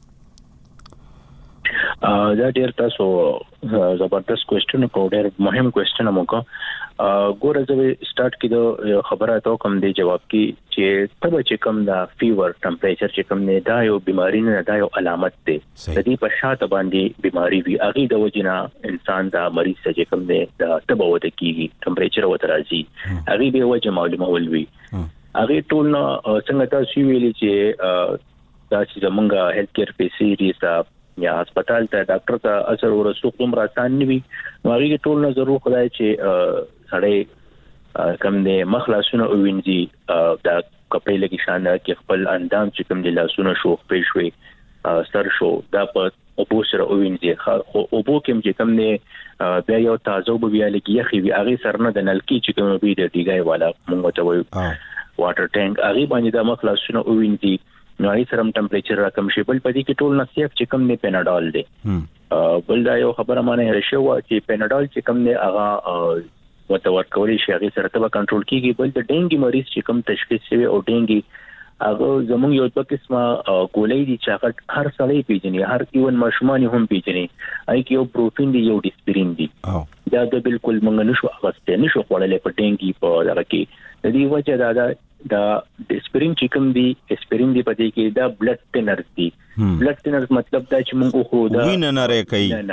دا ډیر تاسو زبردست کوېسچن کو ډیر مهم کوېسچن مو کو ګوره زه سٹارټ کیدو خبره ته کوم دی جواب کی چې تبه چې کوم دا فیور ټمپریچر چې کوم نه دا یو بیماری نه دا یو علامت دی د دې په شاته باندې بیماری وی اغه د وجنا انسان دا مریض چې کوم دی دا تبه وته کیږي ټمپریچر وته راځي اغه به وجه معلومه ولوي اغه ټول څنګه تاسو ویلي چې دا چې زمونږه هیلث کیر فیسیلیټیز یا هسپتال ته ډاکټر ته اثر ورسوخ کوم راسان نیوي نو هغه ټول نه ضرور خدای چې سړی کم دې مخلصونه وینځي دا کپړې لګی شان کې خپل اندام چې کوم د لاسونو شو پېښوي سر شو دا په اوبو سره وینځي خو اوبو کې چې کوم نه بیا یو تازه وب بیا لګي یخي وی هغه سر نه د نلکی چې کوم وی د ډیګای والا مونږ ته وایو واټر ټانک هغه باندې د مخلصونه وینځي نو هغه سره ټمپریچر راکم شي بل پدې کې ټول نصیف چې کوم نه پیناډول دی بل دا یو خبره مانه رشي و چې پیناډول چې کوم نه هغه وتور کولی شي هغه سره تبه کنټرول کیږي بل د ډینګي مریض چې کوم تشخیص شوی او ډینګي هغه زموږ یو په قسمه ګولۍ دي چې هر سړی پیژني هر ایون ماشومان هم پیژني اې کې یو پروتین دی یو ډیسپرین دی دا د بالکل مونږ نشو اغسته نشو خورلې په ډینګي په دغه کې د دې وجه دا ډیسپرین چې کوم دی اسپرین دی په دې کې دا بلډ ټینرز دی بلډ ټینرز مطلب دا چې مونږ خو دا وینه نری کوي او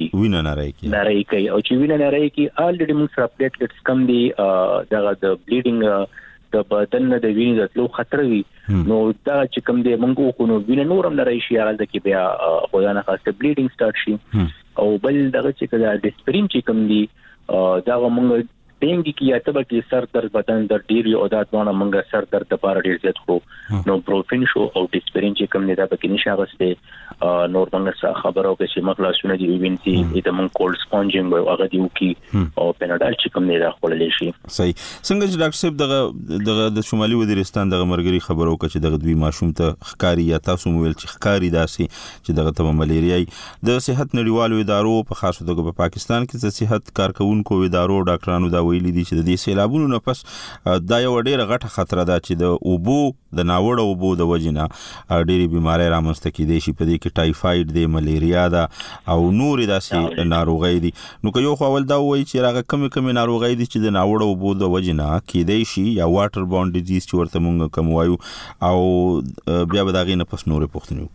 چې وینه نری کوي الریډي موږ سره پلیټلیټس کم دی دا د بلیډینګ د بدن د وینې د تلو خطر وي نو دا چې کوم دی مونږ خو نو وینه نورم نری شي هغه کې بیا خدای نه خاصه بلیډینګ سٹارټ شي او بل دغه چې دا ډیسپرین چې کوم دی دا مونږ ډینګي کې یا تبه کې سر درد بدن درد ډیر یو عادت باندې مونږه سر درد لپاره ډیر زیات خو نو پروفین شو او ډیسپرین چې کوم نه دا پکې نشه غسته نور څنګه خبرو کې چې مخلصونه دی وینځي د مونږ کولډ سپونجینګ او هغه دیو کې او پیناډال چې کوم نه دا خولل شي صحیح څنګه چې ډاکټر صاحب دغه د شمالي وزیرستان دغه مرګري خبرو کې چې دغه دوی ماشوم ته خکاری یا تاسو مویل چې خکاری داسي چې دغه ته ملیریای د صحت نړیوالو ادارو په خاصه توګه په پاکستان کې د صحت کارکونکو ادارو ډاکټرانو دا ویلي دي چې د دې سیلابونو نه پس دا یو ډېره غټه خطر ده چې د اوبو د ناوړه اوبو د وجنه ډېری بیماری رامنځته کېدې شي په دې کې ټایفاید دی ملیریا ده او نور داسې ناروغي دي نو که یو خو اول دا وایي چې راغه کم ناروغي دي چې د ناوړه اوبو د وجنه کېدې شي یا واټر بورن ډیزیز چې ورته مونږ کوم وایو او بیا به دا غي نه پس نور پوښتنه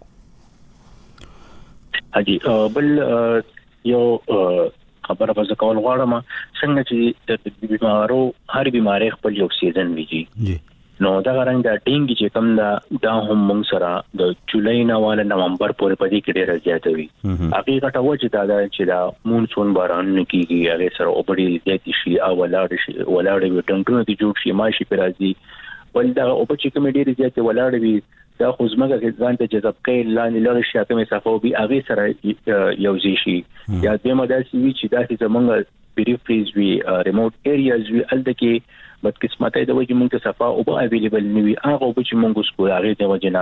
وکړو بل یو خبره به کول غواړم څنګه چې د بیمارو هر بیماری خپل یو سیزن ویږي نو دا غرنګ د ډینګي چې کوم دا هم موږ سره د جولای نه والا نومبر پورې پدې کې ډېر زیات وي حقیقت وجه دا چې دا مونسون باران کیږي هغه سره اوبړي زیات شي او ولاړ وي ټنګونه دي جوړ شي ماشي پر راځي ول دا او په چې کوم ډېر زیات ولاړ وي دا خو زمګه کې ځان ته جذب کوي لاندې لږ شي کومه صفو بي هغه سره یو ځي شي یا د مداسي وی چې دا چې زمونږ پیریفریز وی ریموټ ایریاز وی الته کې بد قسمتای د وجه مونږ ته صفه او اویلیبل نیوي هغه په چې مونږ سکو هغه د وجه نه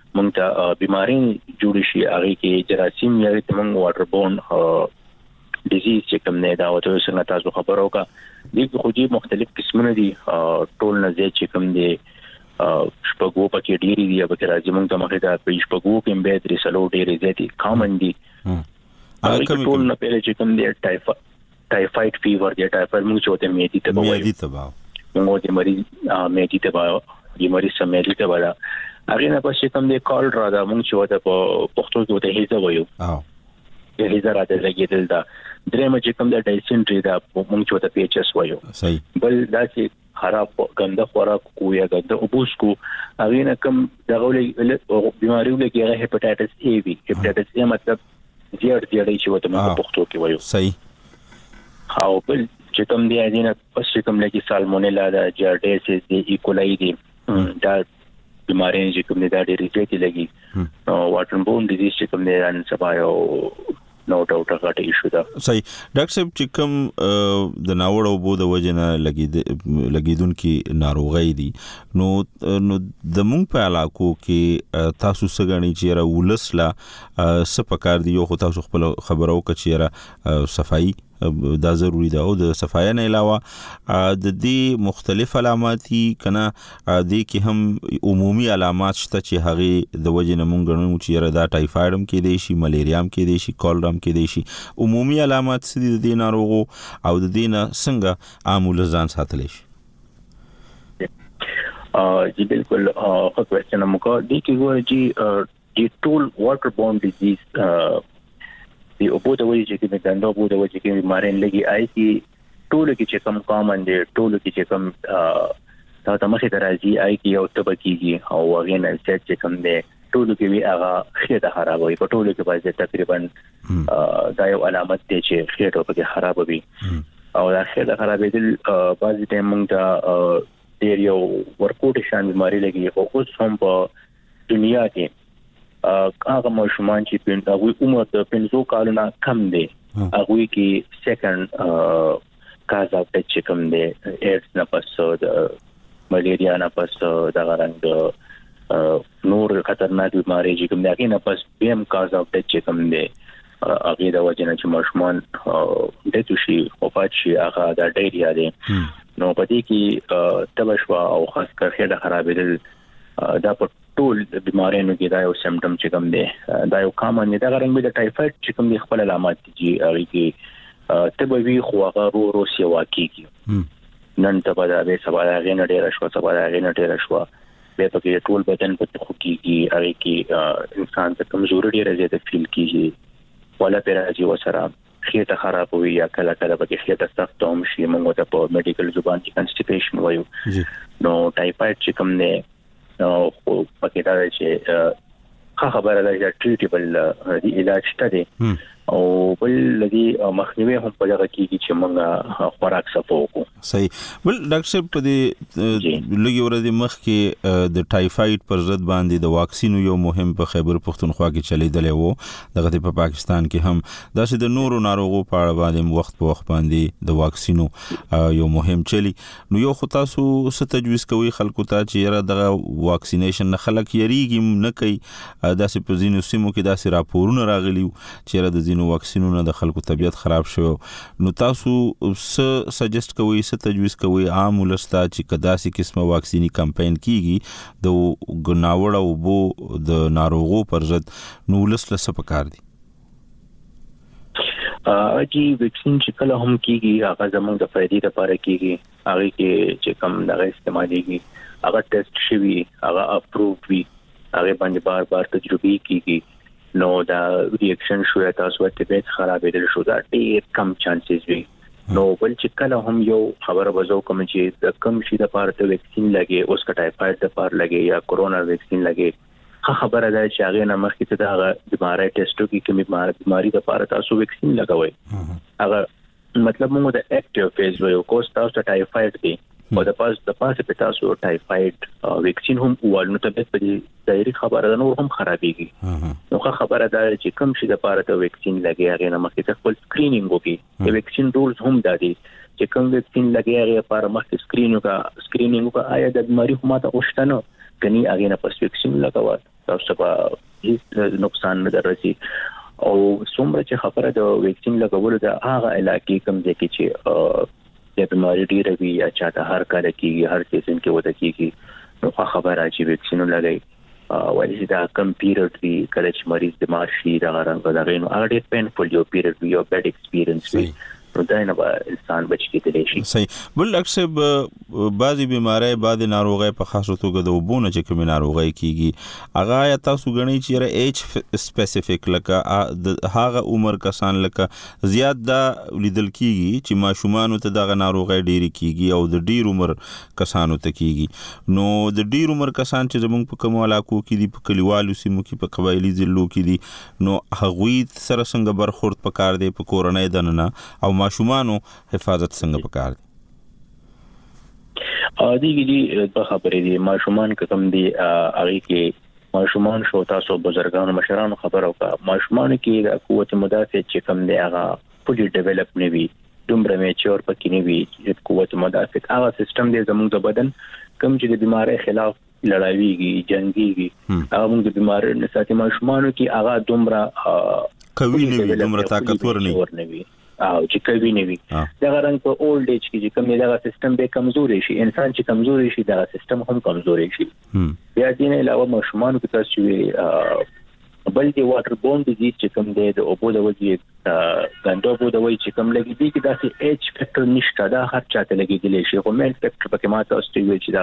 مونږ ته بیماری جوړ شي هغه کې جراثیم یا مونږ واټر بورن ډیزیز چې کوم نه دا وته څنګه تاسو خبرو کا دي خو دي مختلف قسمونه دي ټول نه زی چې کوم دي شپږو پکې ډیری دي به راځي مونږ ته مخه دا په شپږو کې به درې سلو ډیری زیاتي کامن دي هغه ټول نه پیل چې کوم دي ټایفاید فیور دی ټایفاید مونږ چوته میدي ته موږ د مریض میدي ته د مریض سم میدي ته ولا هغه نه پښې کوم دی کال را دا مونږ چوته په پښتو کې وته هیڅ وایو هیڅ راته لګیدل دا درېم چې کوم د ډایسنټری دا مونږ چوته پی ایچ اس وایو صحیح بل دا چې خراب ګنده خوراک کو یا ګنده اوبوس کو هغه نه کوم دغه بیماری ولګي هغه هپاتایټس ای وی هپاتایټس ای مطلب زیړ چې وته مونږ پښتو کې وایو صحیح او بل چې کوم دی اذینه پس کوم لګي سالمونیلا دا جارډیسس دی ایکولای دی دا بیماری چې کوم دی دا ډېری ځای لګي واټر بورن ډیزیز چې کوم دی ان سبایو نو ډاوټ هغه ایشو دا صحیح ډاکټر صاحب چې کوم د ناوړ او بو د وجنه لګیدون کې ناروغي دي نو د مونږ په علاقو کې تاسو سګنی چې را ولسلا سپکار دی یو خو تاسو خپل خبرو کچېره صفائی دا ضروری ده او د صفای نه علاوه د دې مختلف علامات کنا د کې هم عمومي علامات شته چې هغه د وجه نه مونږ غنو چې دا ټایفاید هم کې دی شي ملیریا هم کې دی شي کولرا هم کې دی شي عمومي علامات د دې ناروغو او د دې نه څنګه عامل ځان ساتل شي جی بالکل خو کوېسچن مو کو دي کې ګور جی ټول واټر بورن ډیزیز دی او په دغه وجه کې د ګندو په دغه وجه کې بیمارین لګي آی کی ټول کې چې کم کامن دي ټول کې چې کم تا ته مخې درازي آی کی او تبکیږي او هغه نه چې کم دي ټول کې وی هغه خېټه خرابوي په ټول کې باید تقریبا دا یو علامت دی چې خېټه په خرابوي او دا خېټه خرابېدل بعضی ټیم موږ ته ډېر یو ورکوټ شان بیماری لګي او اوس هم په دنیا کې هغه ماشومان چې په هغه عمر د 15 کالونو کم دي هغه کې سیکنډ کاز اف ډیث چې کوم دي ایډز نه پس د ملیریا نه پس د غرنګ نور خطرناک بیماری چې کوم دي هغه نه پس بیم کاز اف ډیث چې کوم دي هغه د وجه نه چې ماشومان د توشي وفات شي هغه د ډایریا دي نو په دې کې تبشوا او خاص کر خېټه خرابېدل دا په ټول بیماریونو کې دا یو سیمټم چې کوم دی دا یو کامن دی دا غرنګ د ټایفاید چې کوم دی خپل علامات دي هغه کې تبوي خو هغه رو سیوا کیږي نن ته به دا به سبا هغه نه ډیر شو سبا هغه نه ډیر شو به په کې ټول بدن په خو کیږي هغه کې انسان ته کمزوري ډیره زیاته فیل کیږي ولا پیراځي وسره خېټه خراب وي یا کله کله به خېټه سخت هم شي موږ ته په میډیکل زبان کې کنسټیپیشن وایو نو ټایفاید چې کوم دی نو پکې دا چې خبره ده چې ټریټیبل دی علاج شته دی او بل لدی مخنیوي هم په دغه کې چې موږ خوراک صفو کو صحیح بل ډاکټر صاحب په دې لږی ورځې مخ کې د ټایفاید پر ضد باندې د واکسینو یو مهم په خیبر پختونخوا کې چلیدل وو دغه په پاکستان کې هم داسې د نورو ناروغو په اړه باندې وخت په وخت باندې د واکسینو یو مهم چلی نو یو خو تاسو څه تجویز کوي خلکو ته چې دغه واکسینیشن نه خلک یریږي نه کوي داسې په ځینو سیمو کې داسې راپورونه راغلي چې د واکسینونه د خلکو طبيعت خراب شو نو تاسو څه سجست کوئ څه تجویز کوئ عام ولستا چې کداسي قسمه واکسینی کمپاین کیږي د ګناوړ او بو د ناروغو پر ضد نو ولسله څه پکار دي چې ویکسین چې کله هم کیږي هغه زموږ د فائدې لپاره کیږي هغه کې چې کوم دغه استعمالېږي هغه ټیسټ شوی هغه اپروቭ وي هغه باندې بار تجربه کیږي نو دا ریاکشن شو یا تاسو ته به خرابېدل شو دا ډېر کم چانسز وي نو بل چې کله هم یو خبره وځو کوم چې د کم شي د پاره ته ویکسین لګي اوس کا ټایفاید د پاره لګي یا کورونا ویکسین لګي خبره ده چې هغه نه مخکې ته دا بیماری ټیسټو کې کومه بیماری د پاره تاسو ویکسین لګوي هغه مطلب موږ د اکټیو فیز وایو کوس تاسو ټایفاید دی او د پاسه په تاسو ټایفاید ویکسین هم ولنو ته په دې ظاهري خبره ده نو هم خرابېږي نو خبره ده چې کوم شي د پاره ته ویکسین لګي هغه نه مخکې خپل سکرینینګ وکړي د ویکسین رولز هم دادي چې کوم ویکسین لګي هغه لپاره مخکې سکرینینګ آیا د بیماری هم ماته اوشتنه کني هغه نه پس ویکسین لګاوه تاسو په هیڅ نقصان نه درسي او څومره چې خبره د ویکسین لګولو د هغه علاقې کم ځای کې چې د بیماری ډیره وي یا چاته هر کال کېږي هر سیزن کې وته کېږي نو خبره چې ویکسین لګي ولې دا کم پیریډ وي کله چې مریض بیمار شي دا رنګ دا غوښنه هغه ډېر پینفول یو پیریډ وي او بیډ ایکسپیرینس وي نو دا نه به انسان بچ کېدلی شي. صحیح. بل اکثر بعضی بیماری بعضی ناروغي په خاصه توګه د وبونه چې کوم ناروغي کیږي هغه یا تاسو غنی چې ایج سپیسیفیک لکه هغه عمر کسان لکه زیات دا لیدل کیږي چې ماشومان ته دغه ناروغي ډیری کیږي او د ډیر عمر کسانو ته کیږي نو د ډیر عمر کسان چې زموږ په کوم علاقو کې دي په کلیوالو سیمو کې په قبایلی ضلعو کې دي نو هغوی سره څنګه برخورد پکار دی په کورنۍ دننه او ماشومانو حفاظت څنګه پکار دي؟ دیږي په خبرې دي ماشومان کوم دي هغه کې ماشومان شو تاسو بزرګانو مشرانو خبرو کا ماشومان کې د قوت مدافع چې کوم دی هغه فولي ډیولپ نه وي دومره میچور پکې نه وي چې قوت مدافع هغه سیستم دی زموږ د بدن کوم چې د بیماری خلاف لړاویږي جنگيږي هغه موږ د بیماری نه ساتي ماشومان کې هغه دومره قوي نه وي دومره طاقتور نه وي او چې کوي نه وي دا رنګ په اولډ ایج کې چې کوم دا سیستم به کمزوري شي انسان چې کمزوري شي دا سیستم هم کمزوري شي بیا دې نه علاوه ماشومان کې تاسو وی بل دی واټر بون ډیزیز چې کوم دی د اوبو د وجې غندو بو د وجې چې کوم لګي دي کې دا سي ایج فیکټر نشته دا هر چاته لګیدلی شي خو مین فیکټر پکې ماته استوي چې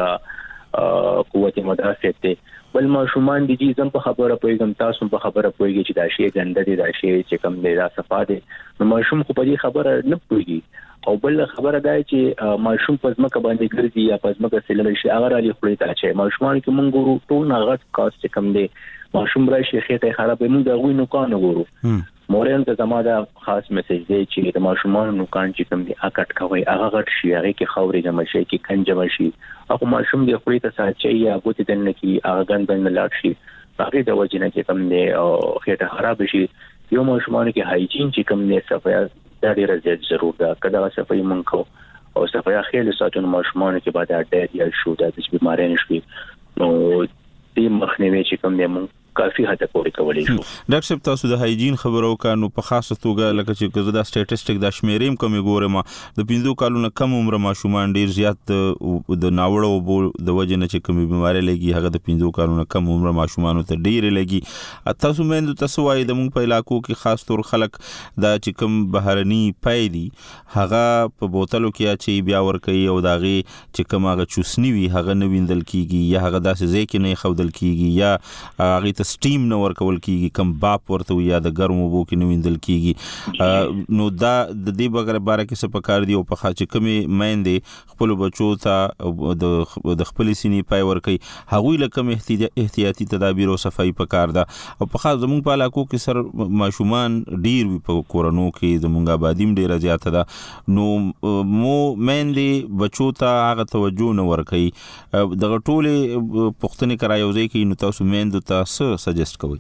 دا قوت مدافع ته بل ماشومان دي چې په خبره پويګم تاسو په خبره پويږي چې دا شی ګنده دي دا شی چې کوم دی دا صفه دي نو ماشوم خو په دې خبره نه پويږي او بل خبره دا چې ماشوم په ځمکه باندې ګرځي یا په ځمکه سلل شي هغه را لې خوري ته چې ماشومان کې مونږ ګورو ټول نه غټ کاست چې کوم دی ماشوم راشي خېټه خراب مونږ دا غوي نو کانو ګورو مورین ته زموږ خاص میسج دی چې د ماشومان نو کان چې کوم دی اکټ کوي هغه غټ شي هغه کې خوري جمع شي کې کنجم شي او ماشوم دی خوري ته ساتي یا بوتي دنه کې هغه ګندن لاړ شي هغه د وجه نه چې کوم دی او خېټه خراب شي یو ماشومان کې هایجین چې کوم دی صفایا د ډیر زیات ضرورت ده کله صفائی مونږ او صفایا خېل ساتون ماشومان کې بعد اډ یا شو د بیماری نشي نو دې مخنیوي چې کوم دی مونږ کافي حد پورې کولای شو. ډاکټر صاحب تاسو د هایجین خبرو کانو په خاصه توګه لکه چې دا سټیټسټیک د شمیریم کم ګورم د 15 کالونو کم عمر ماشومان ډیر زیات د ناوړو د وجه نه چې کوم بیماری لګي هغه د 15 کالونو کم عمر ماشومان ته ډیر لګي تاسو مند تاسو وايي د مونږ په علاقو کې خاص تور خلک دا چې کوم بهرني پای دي هغه په بوتلو کې چې بیا ور کوي او داغي چې کوم هغه چوسنی وي هغه نه ویندل کیږي یا هغه داسې ځای کې نه خودل کیږي یا هغه سټیم نه ورکول کیږي کم باپ ورته یا د ګرمو بو کې نه ویندل کیږي نو دا د دې بغیر باره کې څه پکار دی او په خاصه کمی مېندې خپل بچو ته د خپل سینې پای ور کوي هغوی له کم احتیاطي تدابیر او صفائی پکار ده او په خاص زموږ په علاقو کې سر ماشومان ډیر په کورونو کې زموږ آبادیم ډیر زیات ده نو مو مېندې بچو ته هغه توجه نه ور کوي دغه ټوله پښتنې کرایوځي کې نو تاسو مېندو ته سجست کوي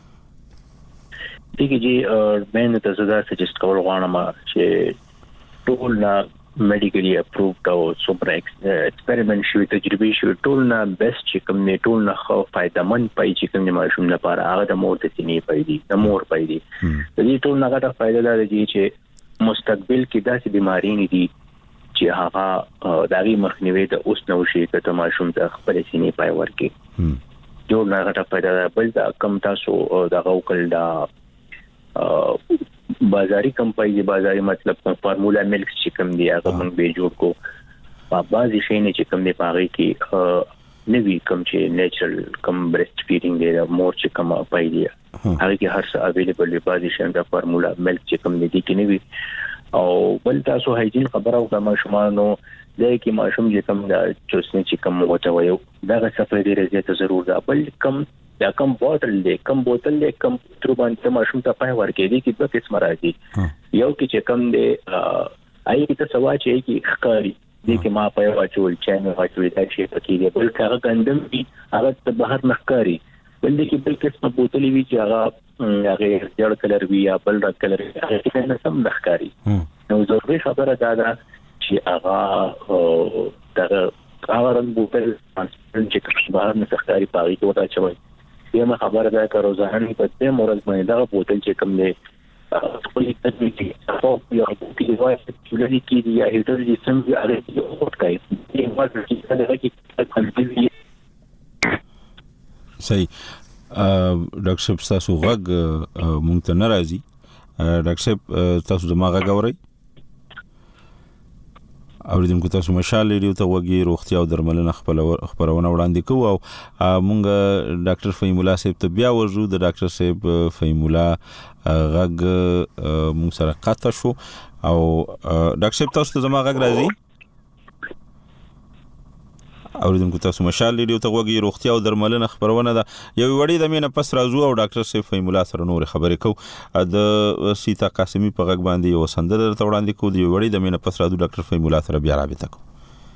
دیږي چې مېن ته زدا سجست کول غواړم چې ټول نه میډیکلی اپرووډ او سوپر ایکسپریمنت شوی تجربه شوی ټول نه بیسټ چې کوم نه ټول نه خو فائدمن پای چې کوم نه ماشوم لپاره هغه د مور ته سینې پای دي د مور پای دي د دې ټول نه غټه فائدہ لري چې مستقبل کې داسې بیماری نه دي چې هغه داغي مخنیوي د اوس نو شي ته ماشوم ته خپل سینې پای ورکي جو نه غټه فائدہ بل دا کم تاسو دا غوکل دا بازاري کمپاین بازاري مطلب کوم فارمولا ملک چې کوم دی هغه موږ به جوړ کو په بازي شي نه چې کوم دی پاره کې نوی کوم چې نیچرل کوم برست فیډینګ دی مور چې کوم پای دی هغه کې هر څه اویلیبل دی بازي شي دا فارمولا ملک چې کوم دی کې نوی او بل تاسو هایجین خبره او کوم شمانو دای کی ماشوم چې کوم دا چوسنی چې کوم وته وایو دا څه ډیره زیاته ضرورت ده بل کم دا کم بوتل دی کم تر باندې ماشوم ته پای ورکې دي چې په قسم راځي یو کې چې کم دی آی کی ته سوا چې کی خاري دي کې ما پای واچول چې مې واچول دا شی پکې دی بل کاغه ګندم وي هغه ته بهر نخکاری بل دي کې بل قسم بوتل وی چې هغه جړ کلر وی یا بل رنگ کلر هغه کې نه سم نخکاری نو ضروري خبره ده چې هغه رنگ بوتل چې بهر نه ښکاری پاري ته وتا چوي یمه خبره ده که روزانه په دې مرز باندې دا بوتل چې کوم دی خپل تدریج او یو کې دی وایي چې لري کې دی یا هیټر دې سم یې اړ کې اوټ کوي یو ورته چې دا کې کنټینیو صحیح. ډاکټر صاحب تاسو غږ مونږ ته ناراضي. ډاکټر صاحب تاسو زما غږ اورئ؟ اوریدونکو تاسو مشال ریډیو ته وګورئ. روغتیا او درملنه خبرونه وړاندې کوو او مونږ ډاکټر فهیم الله صاحب ته بیا ورجو. د ډاکټر صاحب فهیم الله غږ مونږ سره قطع شو او ډاکټر صاحب تاسو ته زما غږ راځي؟ اوریدونکو تاسو مشال ریډیو ته وګورئ. روغتیا او درملنه خبرونه ده. یو وړي د مینه پس راځو او ډاکټر صاحب فهیم الله سره نور خبرې کوو. د سیتا قاسمی په غږ باندې یو سندره درته وړاندې کوو. د یو وړي د مینه پس راځو ډاکټر فهیم الله سره بیا رابطه کوو.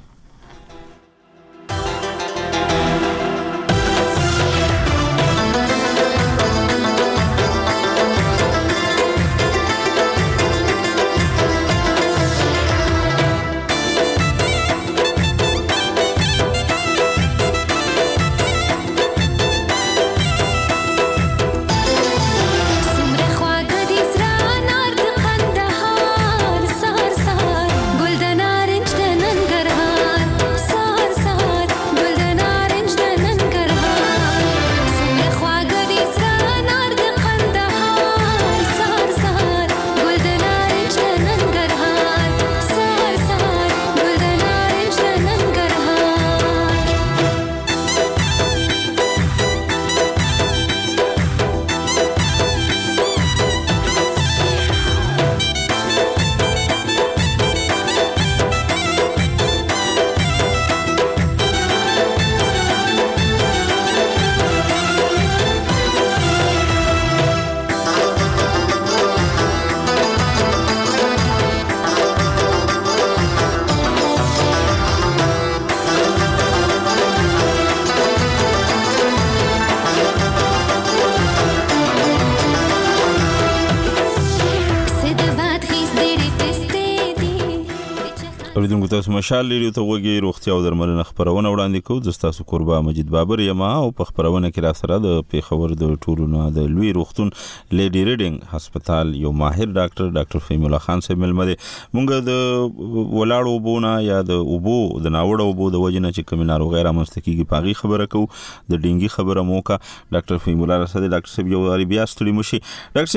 اوریدونکو تاسو مشال ریډیو ته وګورئ. روغتیا او درملنه خبرونه وړاندې کوو. زه تاسو قربا مجید بابر یم او په خبرونه کې را سره د پیښور د ټولونه د لوی روغتون لیډي ریډینګ هسپتال یو ماهر ډاکټر فهیم الله خان صاحب ملمده. مونږ د ولاړو وبونه یا د وبو د ناوړو وبو د وجنه چې کوم ناروغي رامنځته کیږي پاغي خبره کوو. د ډینګي خبره موکا ډاکټر فهیم الله سره ډاکټر صاحب یو اړ بیا ستړي مشي. ډاکټر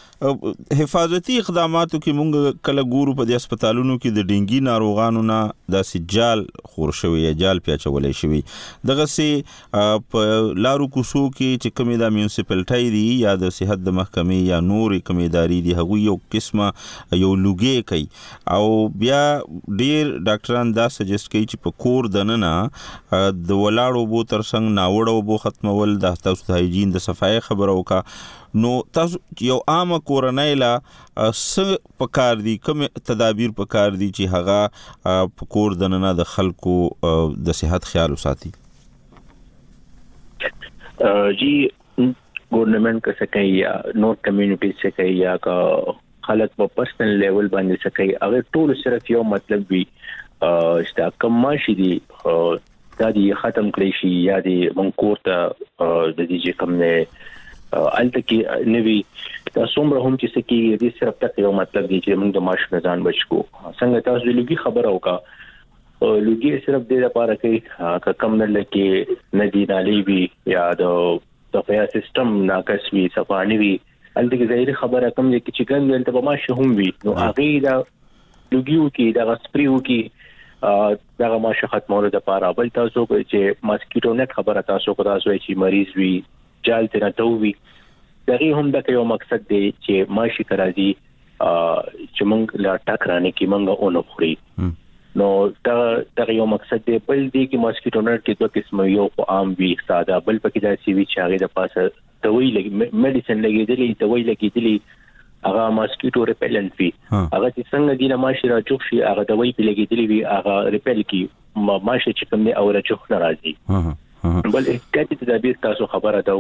صاحب حفاظتي اقداماتو کې مونږ کله ګورو په دې هسپتالونو کې د ډینګي ناروغانو نه د سجال خور شوی یا جال پیاچولې شوی. دغه سي په لارو کوسو کې چې کومه د میونسپالټي دی یا د صحت د محکمې یا نور کومه ادارې دی هغه یو قسمه یو لوګي کوي او بیا ډیر ډاکټران دا سجست کوي چې په کور دننه د ولاړو بو ترڅنګ ناوړو بو ختمول د تاسو د هایجین د صفای خبرو کا. نو تاسو یو عام کورنۍ لا څه پکار دي کوم تدابیر پکار دي چې هغه په کور دننه د خلکو د صحت خیال وساتي؟ جی گورنمنٹ کا سکے یا نور کمیونٹی سکے یا کا خلق په پرسنل لیول باندې سکے اگر ټول صرف یو مطلب وي چې کماشي دي دا دي ختم کړی شي یا دي منکور ته د دې کوم نه الته کې نوی دا څومره هم چې سکی دې صرف تک یو مطلب دی چې موږ د ماشو ځان بچو. څنګه تاسو د لوګي خبره وکا لوګي صرف دې لپاره کې کم نه لکه ندی نالي وی یا د صفایا سیستم ناقص وی صفانی وی الته کې ظاهر خبره کم دي چې ګنګل ته ماشو هم وی نو هغه دا لوګیو کې دا سپریو کې دا ماشو ختمولو لپاره بل تاسو کوي چې ماسکیټو نت خبره تاسو کو تاسو چې مریض وی جال ته نتوي دغه هم د یو مقصد دی چې ماشي کرازي چې موږ لا ټاکرانه کې موږ اونو خوري. نو دا یو مقصد دی. بل دی کې ماسکیټو نت کې دوه قسم یو عام وی ساده بل پکې دا سی وی چې هغه د پاسه دوی لګي میډیسن لګیدلی دوی لګیدلی هغه ماسکیټو ریپیلنت وی هغه چې څنګه دی نه ماشي را چوک شي هغه دوی په لګیدلی وی هغه ریپیل کی ماشي چې کوم نه او را چوک ناراضي. بل احتیاطي تدابیر تاسو خبره دا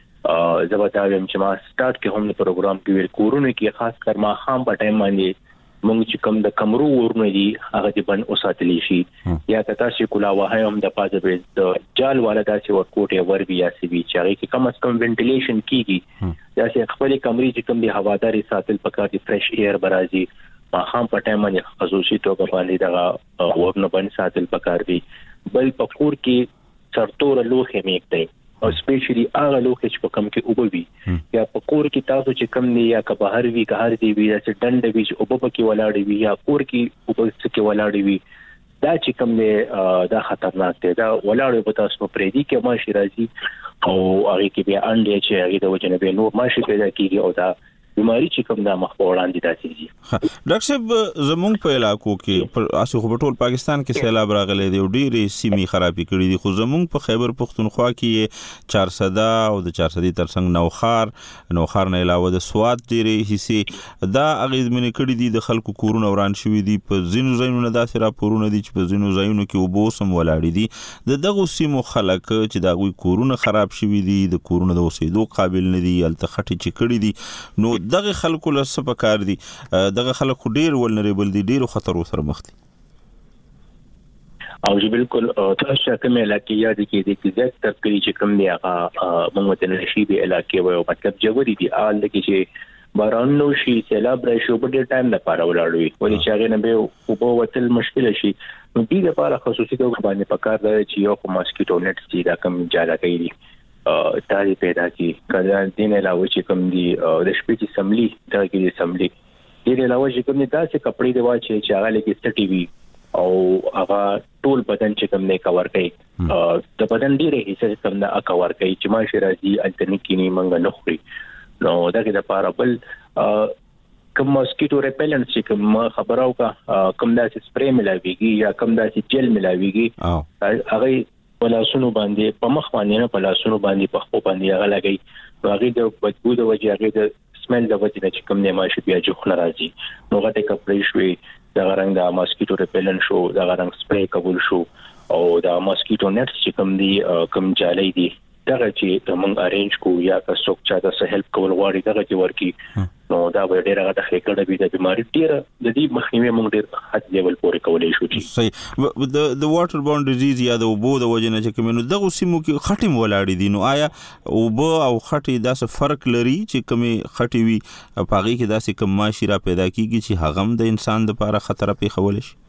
وکړي زبرداویم چې ما سٹارټ کې هم پروګرام کې ویل کورونه کې خاص کر ما خام په ټایم باندې مونږ چې کوم د کمرو ورونه دي هغه د بند اوساتلی شي یا کتا چې کولا واه هم د پازه به د جال والا داسې ورکوټه ور بیا سی وی چې هغه کم از کم وینټیلیشن کیږي داسې خپل کمرې چې کوم دی هواداري ساتل پکار دي فرش ایر برازي ما هم په ټایم باندې خصوصي توګه باندې دا ورونه بند ساتل پکار دي بل پکور کې سرتور لوخه میکته او سپیشلی هغه لوخه چې په کم کې وبوي یا په کور کې تاسو چې کم دی یا که بهر وی که هر دی وی چې ډنډ وی چې وب کې ولاړی وی یا کور کې وب کې ولاړی وی دا چې کم دی دا خطرناک دی دا ولاړی په تاسو پرې دی کې ماشي راځي او هغه کې بیا انډې چې هغه د وجنه به نور ماشي پیدا کیږي او دا بیماری چې کوم د مخ په وړاندې داسې دي. ډاکټر صاحب زموږ په علاقو کې اسو په ټول پاکستان کې سیلاب راغلی دی او ډېرې سیمې خرابې کړې دي خو زموږ په خیبر پختونخوا کې 400 او د 400 ترڅنګ نوخار نه علاوه د سواد ډېرې حصے دا اغیزمنې کړې دي د خلکو کورونه وران شوي دي په ځینو ځایونو داسې راپورونه دي چې په ځینو ځایونو کې وبوسم ولاړې دي د دغه سیمو خلک چې دا غوي کورونه خراب شوي دي د کورونه د اوسېدو قابل نه دي الته خټې چې کړې دي نو دغه خلکو له څه پکار دي دغه خلکو ډیر ولنریبل دي ډیر خطر سره مخ دي او جی بالکل تاسو کومه علاقې یاد کې د زیات تکلیف چې کوم دی هغه موږ ته نشي به علاقې وایو مطلب جوړی دي آل کې چې باران نو شي سیلاب راشي په ډیر ټایم لپاره ولاړوي ولې چې هغه نه به او په وتل مشکل شي نو دې لپاره خصوصي توګه باندې پکار دی چې یو کوم ماسکیټو نت چې دا کوم جاله کوي تاری پیدا کی کله دین علاوه چې کوم دی د شپې چې سملی دا کې سملی دین علاوه چې کوم دی تاسو کپڑے دی واچي چې هغه لکه سټي وی او هغه ټول بدن چې کوم نه کور کوي د بدن ډیره حصہ کوم نه کور کوي چې ماشه راځي الټنی کینی منګ نه خوري نو دا کې د پاره بل کوم ماسکیټو ریپیلنټ چې کوم خبرو کا کوم داسې سپری ملاويږي یا کوم داسې جل ملاويږي هغه پلاسونو باندې په مخ باندې نه پلاسونو باندې په خپل باندې هغه لګي هغه د بدبو د وجه هغه د سمل د وجه چې کوم نه ماشي بیا جو خل راځي نو هغه ته کپړې شوي دا رنګ د ماسکیټو ریپیلنټ شو دا رنګ سپری قبول شو او دا ماسکیټو نت چې کوم دی کوم جالي دي دا چې موږ ارینج کو یا که څوک چا د هیلپ کول غواړي دا چې ورکی نو دا به ډیره غټه خېکړه به د بیماری ډیره د دې مخنیوي موږ ډیر حد لیول پورې کولای شو چې صحیح د واټر بورن ډیزیز یا د اوبو د وجه نه چې کومو دغه سیمو کې خټې ولاړې دي نو آیا اوبو او خټې داسې فرق لري چې کومي خټې وي پاغي کې داسې کوم ماشي را پیدا کیږي چې هغه د انسان لپاره خطر پیښول شي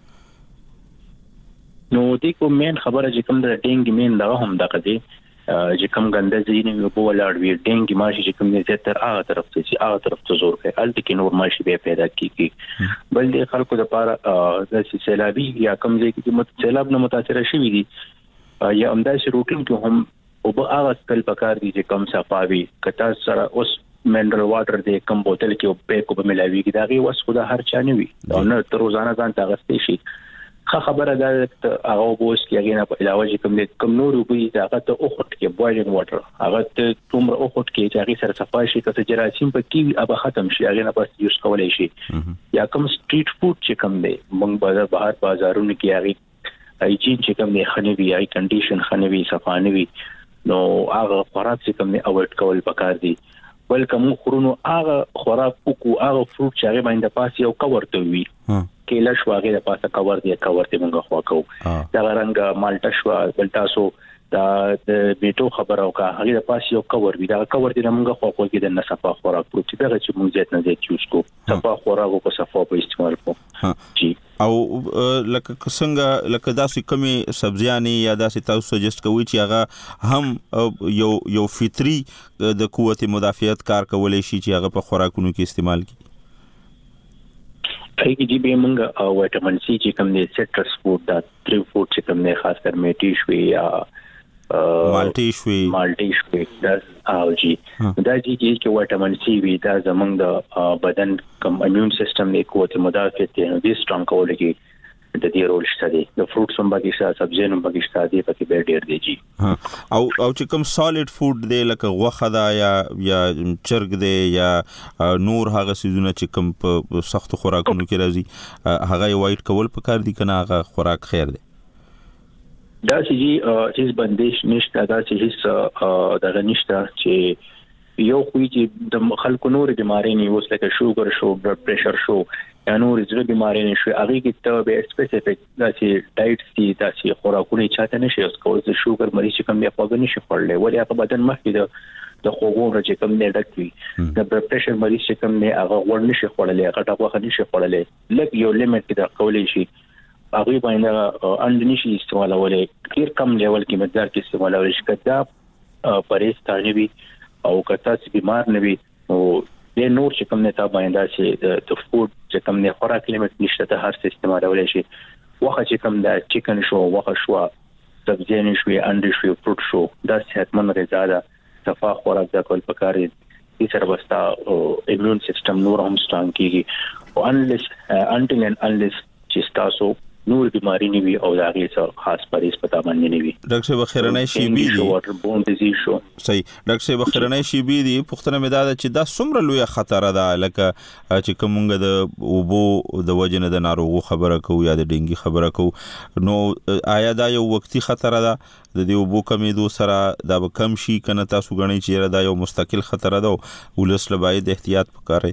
نو دې کوم مین خبره چې کوم د ډینګ مین دا هم دغه دی چې کوم ګنده ځینې په ولاړ وی ډینګ ماشي چې کوم دې تر هغه طرف ته زور کوي الته کې نور ماشي به پیدا کیږي بل دې خلکو د پاره د سیلابي یا کوم ځای کې سیلاب نه متاثر شوي دي یا همداسې روټین کې هم او به هغه تل پکار دي چې کم صفاوي کته سره اوس منرل واټر دې کم بوتل کې په کومه ملاوي کې دا غي وس خدا هر چا نه وي او نه تر روزانه ځان تاغستې شي خبره دا هغه بوس کې هغه نه په علاوه کوم نور وبي دا هغه او خټ کې بوایلینګ واټر هغه ته تومره او خټ کې چې هغه سره صفای شي کته جراثیم په کې ابا ختم شي هغه نه بس یوز کولای شي یا کوم سټریټ فود چې کوم دی موږ بهر بازارونو کې هغه هایجین چې کوم دی خنوي هاي کنډیشن خنوي صفانوي نو هغه خوراک چې کوم دی اوایډ کول پکار دي بل کوم خورونو هغه خوراک کو هغه فروټ چې هغه باندې پاس یو کور ته وي کېلا شو هغه د پاسه کور دی موږ خوا کو دا رنګ مالټا شو بل تاسو دا د بیٹو خبرو کا هغه د پاسه یو کور وی دا کور دی موږ خوا کو کې د نصفه خوراک پروت دی چې موږ زیات نه زیات یوز کو صفه خوراک کو صفه په استعمال کو جی او لکه څنګه لکه داسې کمی سبزیانې یا داسې تاسو سجست کوي چې هغه هم یو فطری د قوت مدافعت کار کولای شي چې هغه په خوراکونو کې استعمال کی هغه کې به موږ وټامین سي چې کوم دي سټرس فود دا تری فود چې کوم نه خاص کر میټي شوي یا مالټي شوي دا او جی دا چې وټامین سي وي دا زمونږ د بدن کوم امیون سیستم نه قوت مدافعت ته دي سترونګ کولای د دې رول شته دي د فروټس هم باندې شته سبزیانو هم باندې شته دي پکې به ډېر دي جی او چې کوم سالډ فود دی لکه غوښه دا یا چرګ دی یا نور هغه سيزونه چې کوم په سخت خوراکونو کې راځي هغه وایټ کول پکار دي کنه هغه خوراک خیر دی دا چې هیڅ بندش نشته دا چې هیڅ دغه نشته چې یو خو چې د خلکو نور بیماری نه اوس لکه شوګر شو بلډ پریشر شو یا نور زړه بیماری نه شو هغه کې ته به سپیسیفیک داسې ډایټ دي داسې خوراکونه چاته نشي اوس کول چې شوګر مریض چې کوم یې پاګ نشي خورلې ولې هغه بدن مخکې د خوګو چې کوم نه ډک وي د بلډ پریشر مریض چې کوم نه هغه ور نشي خورلې هغه ټاکو نشي خورلې لکه یو لیمټ کې د کولې شي هغه باندې اند نشي استعمالولې ډیر کم لیول کې مقدار کې استعمالول شي کدا پرېز تانوي او کتا چې بیمار نه وي او د نور چې کوم نه تا باندې چې د فود چې کوم نه خوراک لیمټ نشته ته هر څه استعمالول شي واخه چې کوم د چکن شو واخه شو سبزی نشوي انډي شو فروټ شو دا صحتمند غذا ده صفا خوراک د کول پکاري چې سره وستا ایمیون سیستم نور هم سترونګ کیږي او انلیس چې تاسو نور بیماری نه وي او دا غي څه خاص پرېز پتا باندې نه وي ډاکټر بخیرنۍ شي بي دي واټر بون ډیزیز شو صحیح ډاکټر بخیرنۍ شي بي دي پښتنه مې دا چې دا څومره لوی خطر ده لکه چې کومګه د اوبو د وجنه د ناروغ خبره کو یا د ډینګي خبره کو نو آیا دا یو وقتی خطر ده د دې اوبو کمیدو سره دا به کم شي کنه تاسو غنئ چې دا یو مستقل خطر ده ولس لباید احتیاط وکړي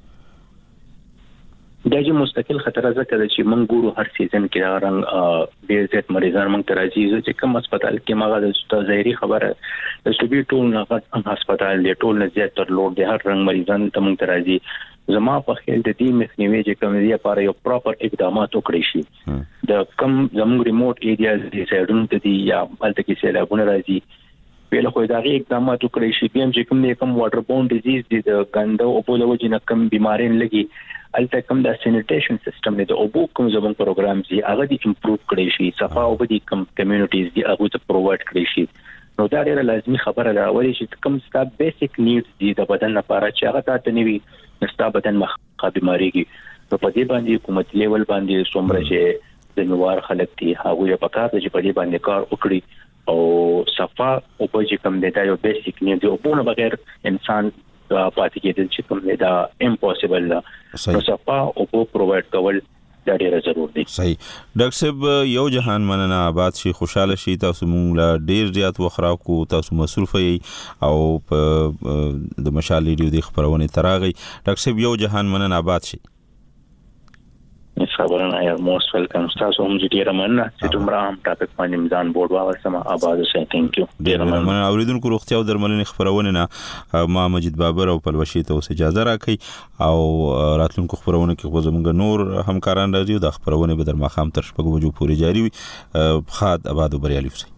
دا چې مستقل خطر ذکر چې موږ ګورو هر سیزن کې دا رنګ ډېر زیات مریضان موږ ته راځي چې کوم هسپتال کې ماغه د ظاهري خبره د صوبې ټول نه هسپتال دی ټول نه زیات تر لوړ دی هر رنګ مریضان ته موږ ته راځي زما په خیال د دې مخنیوي چې کوم دی لپاره یو پراپر اقدامات وکړي شي د کم زموږ ریموټ ایریاز دي سایډونو ته دي یا بلته کې سیلابونه راځي ویل خو دا غي اقدامات وکړي شي بیا چې کوم نه کوم واټر بون ډیزیز دي د ګندو او په لوجه نه کوم بیمارین لګي الته کوم د سینیټیشن سیستم دی او بو کوم زمون پروګرام دي هغه دي امپروو کړی شي صفا او دي کوم کمیونټیز دي هغه ته پرووایډ کړی شي نو دا ډیره لازمي خبره ده ولې چې کوم ستا بیسیک نیډز دي د بدن لپاره چې هغه ته نوي ستا بدن مخه بیماریږي نو په دې باندې حکومت لیول باندې څومره چې د نوار خلک دي هغه په کار چې په دې باندې کار وکړي او صفا او په چې کوم دی دا یو بیسیک نیډ دی او په بغیر انسان پاتې کېدل چې کوم دا امپوسیبل ده نو صفا او په پرووایډ کول دا ډیره ضروري دی صحیح ډاکټر صاحب یو جهان مننه آباد شي خوشاله شي تاسو مونږ لا ډیر زیات وخراکو تاسو مصروف یې او په د مشال ریډیو د خبرونه تراغي ډاکټر صاحب یو جهان مننه آباد شي خبرونه یا موست ویلکم تاسو هم ډیره مننه چې تمرا هم ټاپک باندې میزان بورډ واغسم آباد سه ثانک یو ډیره مننه اوریدونکو روغتیا او درملنې خبرونه نه ما مجید بابر او پلوشي ته اجازه راکړي او راتلونکو خبرونه کې زموږ نور همکاران راځي د خبرونه به در ماخام تر شپږ بجو پورې جاری وي خاد آباد او بریالي اوسئ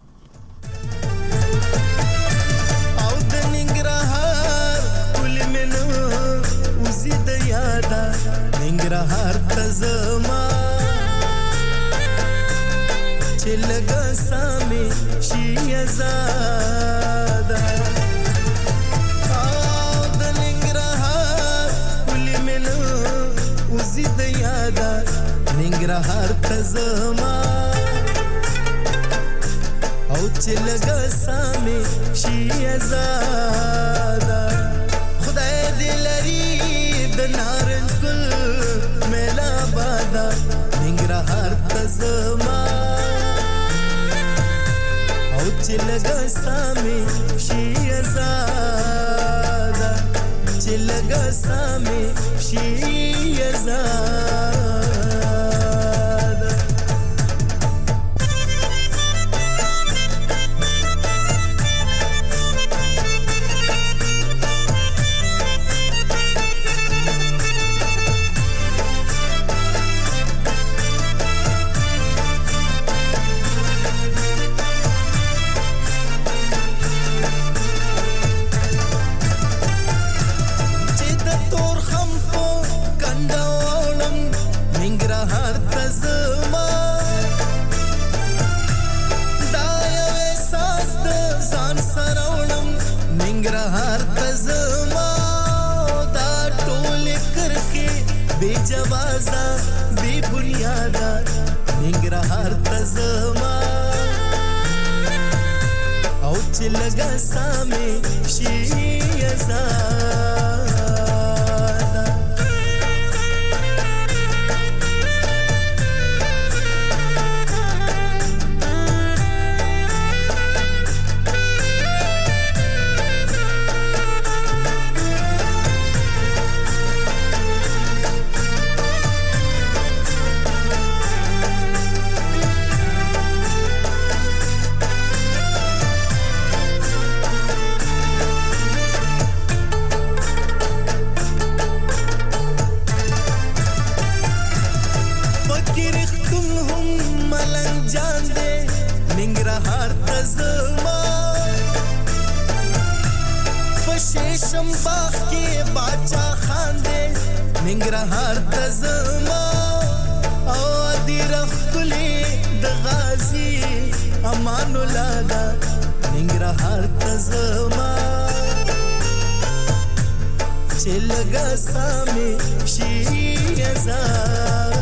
هر تزما چلګه سامي شي زاده او د ننګرهار کلی منو وزید یاده ننګرهار تزما او چلګه سامي شي زاده خدای دې لري د نارنج ګل ننګرهار تزما او چلګه سامي شي زاده چلګه سامي شي زاده چلګه سامي شي زاده شم باغ کې باچا خان دې ننګرهار ته زما او دی رخلی د غازی امان الله دا ننګرهار ته زما چې لګا سامي شي ازار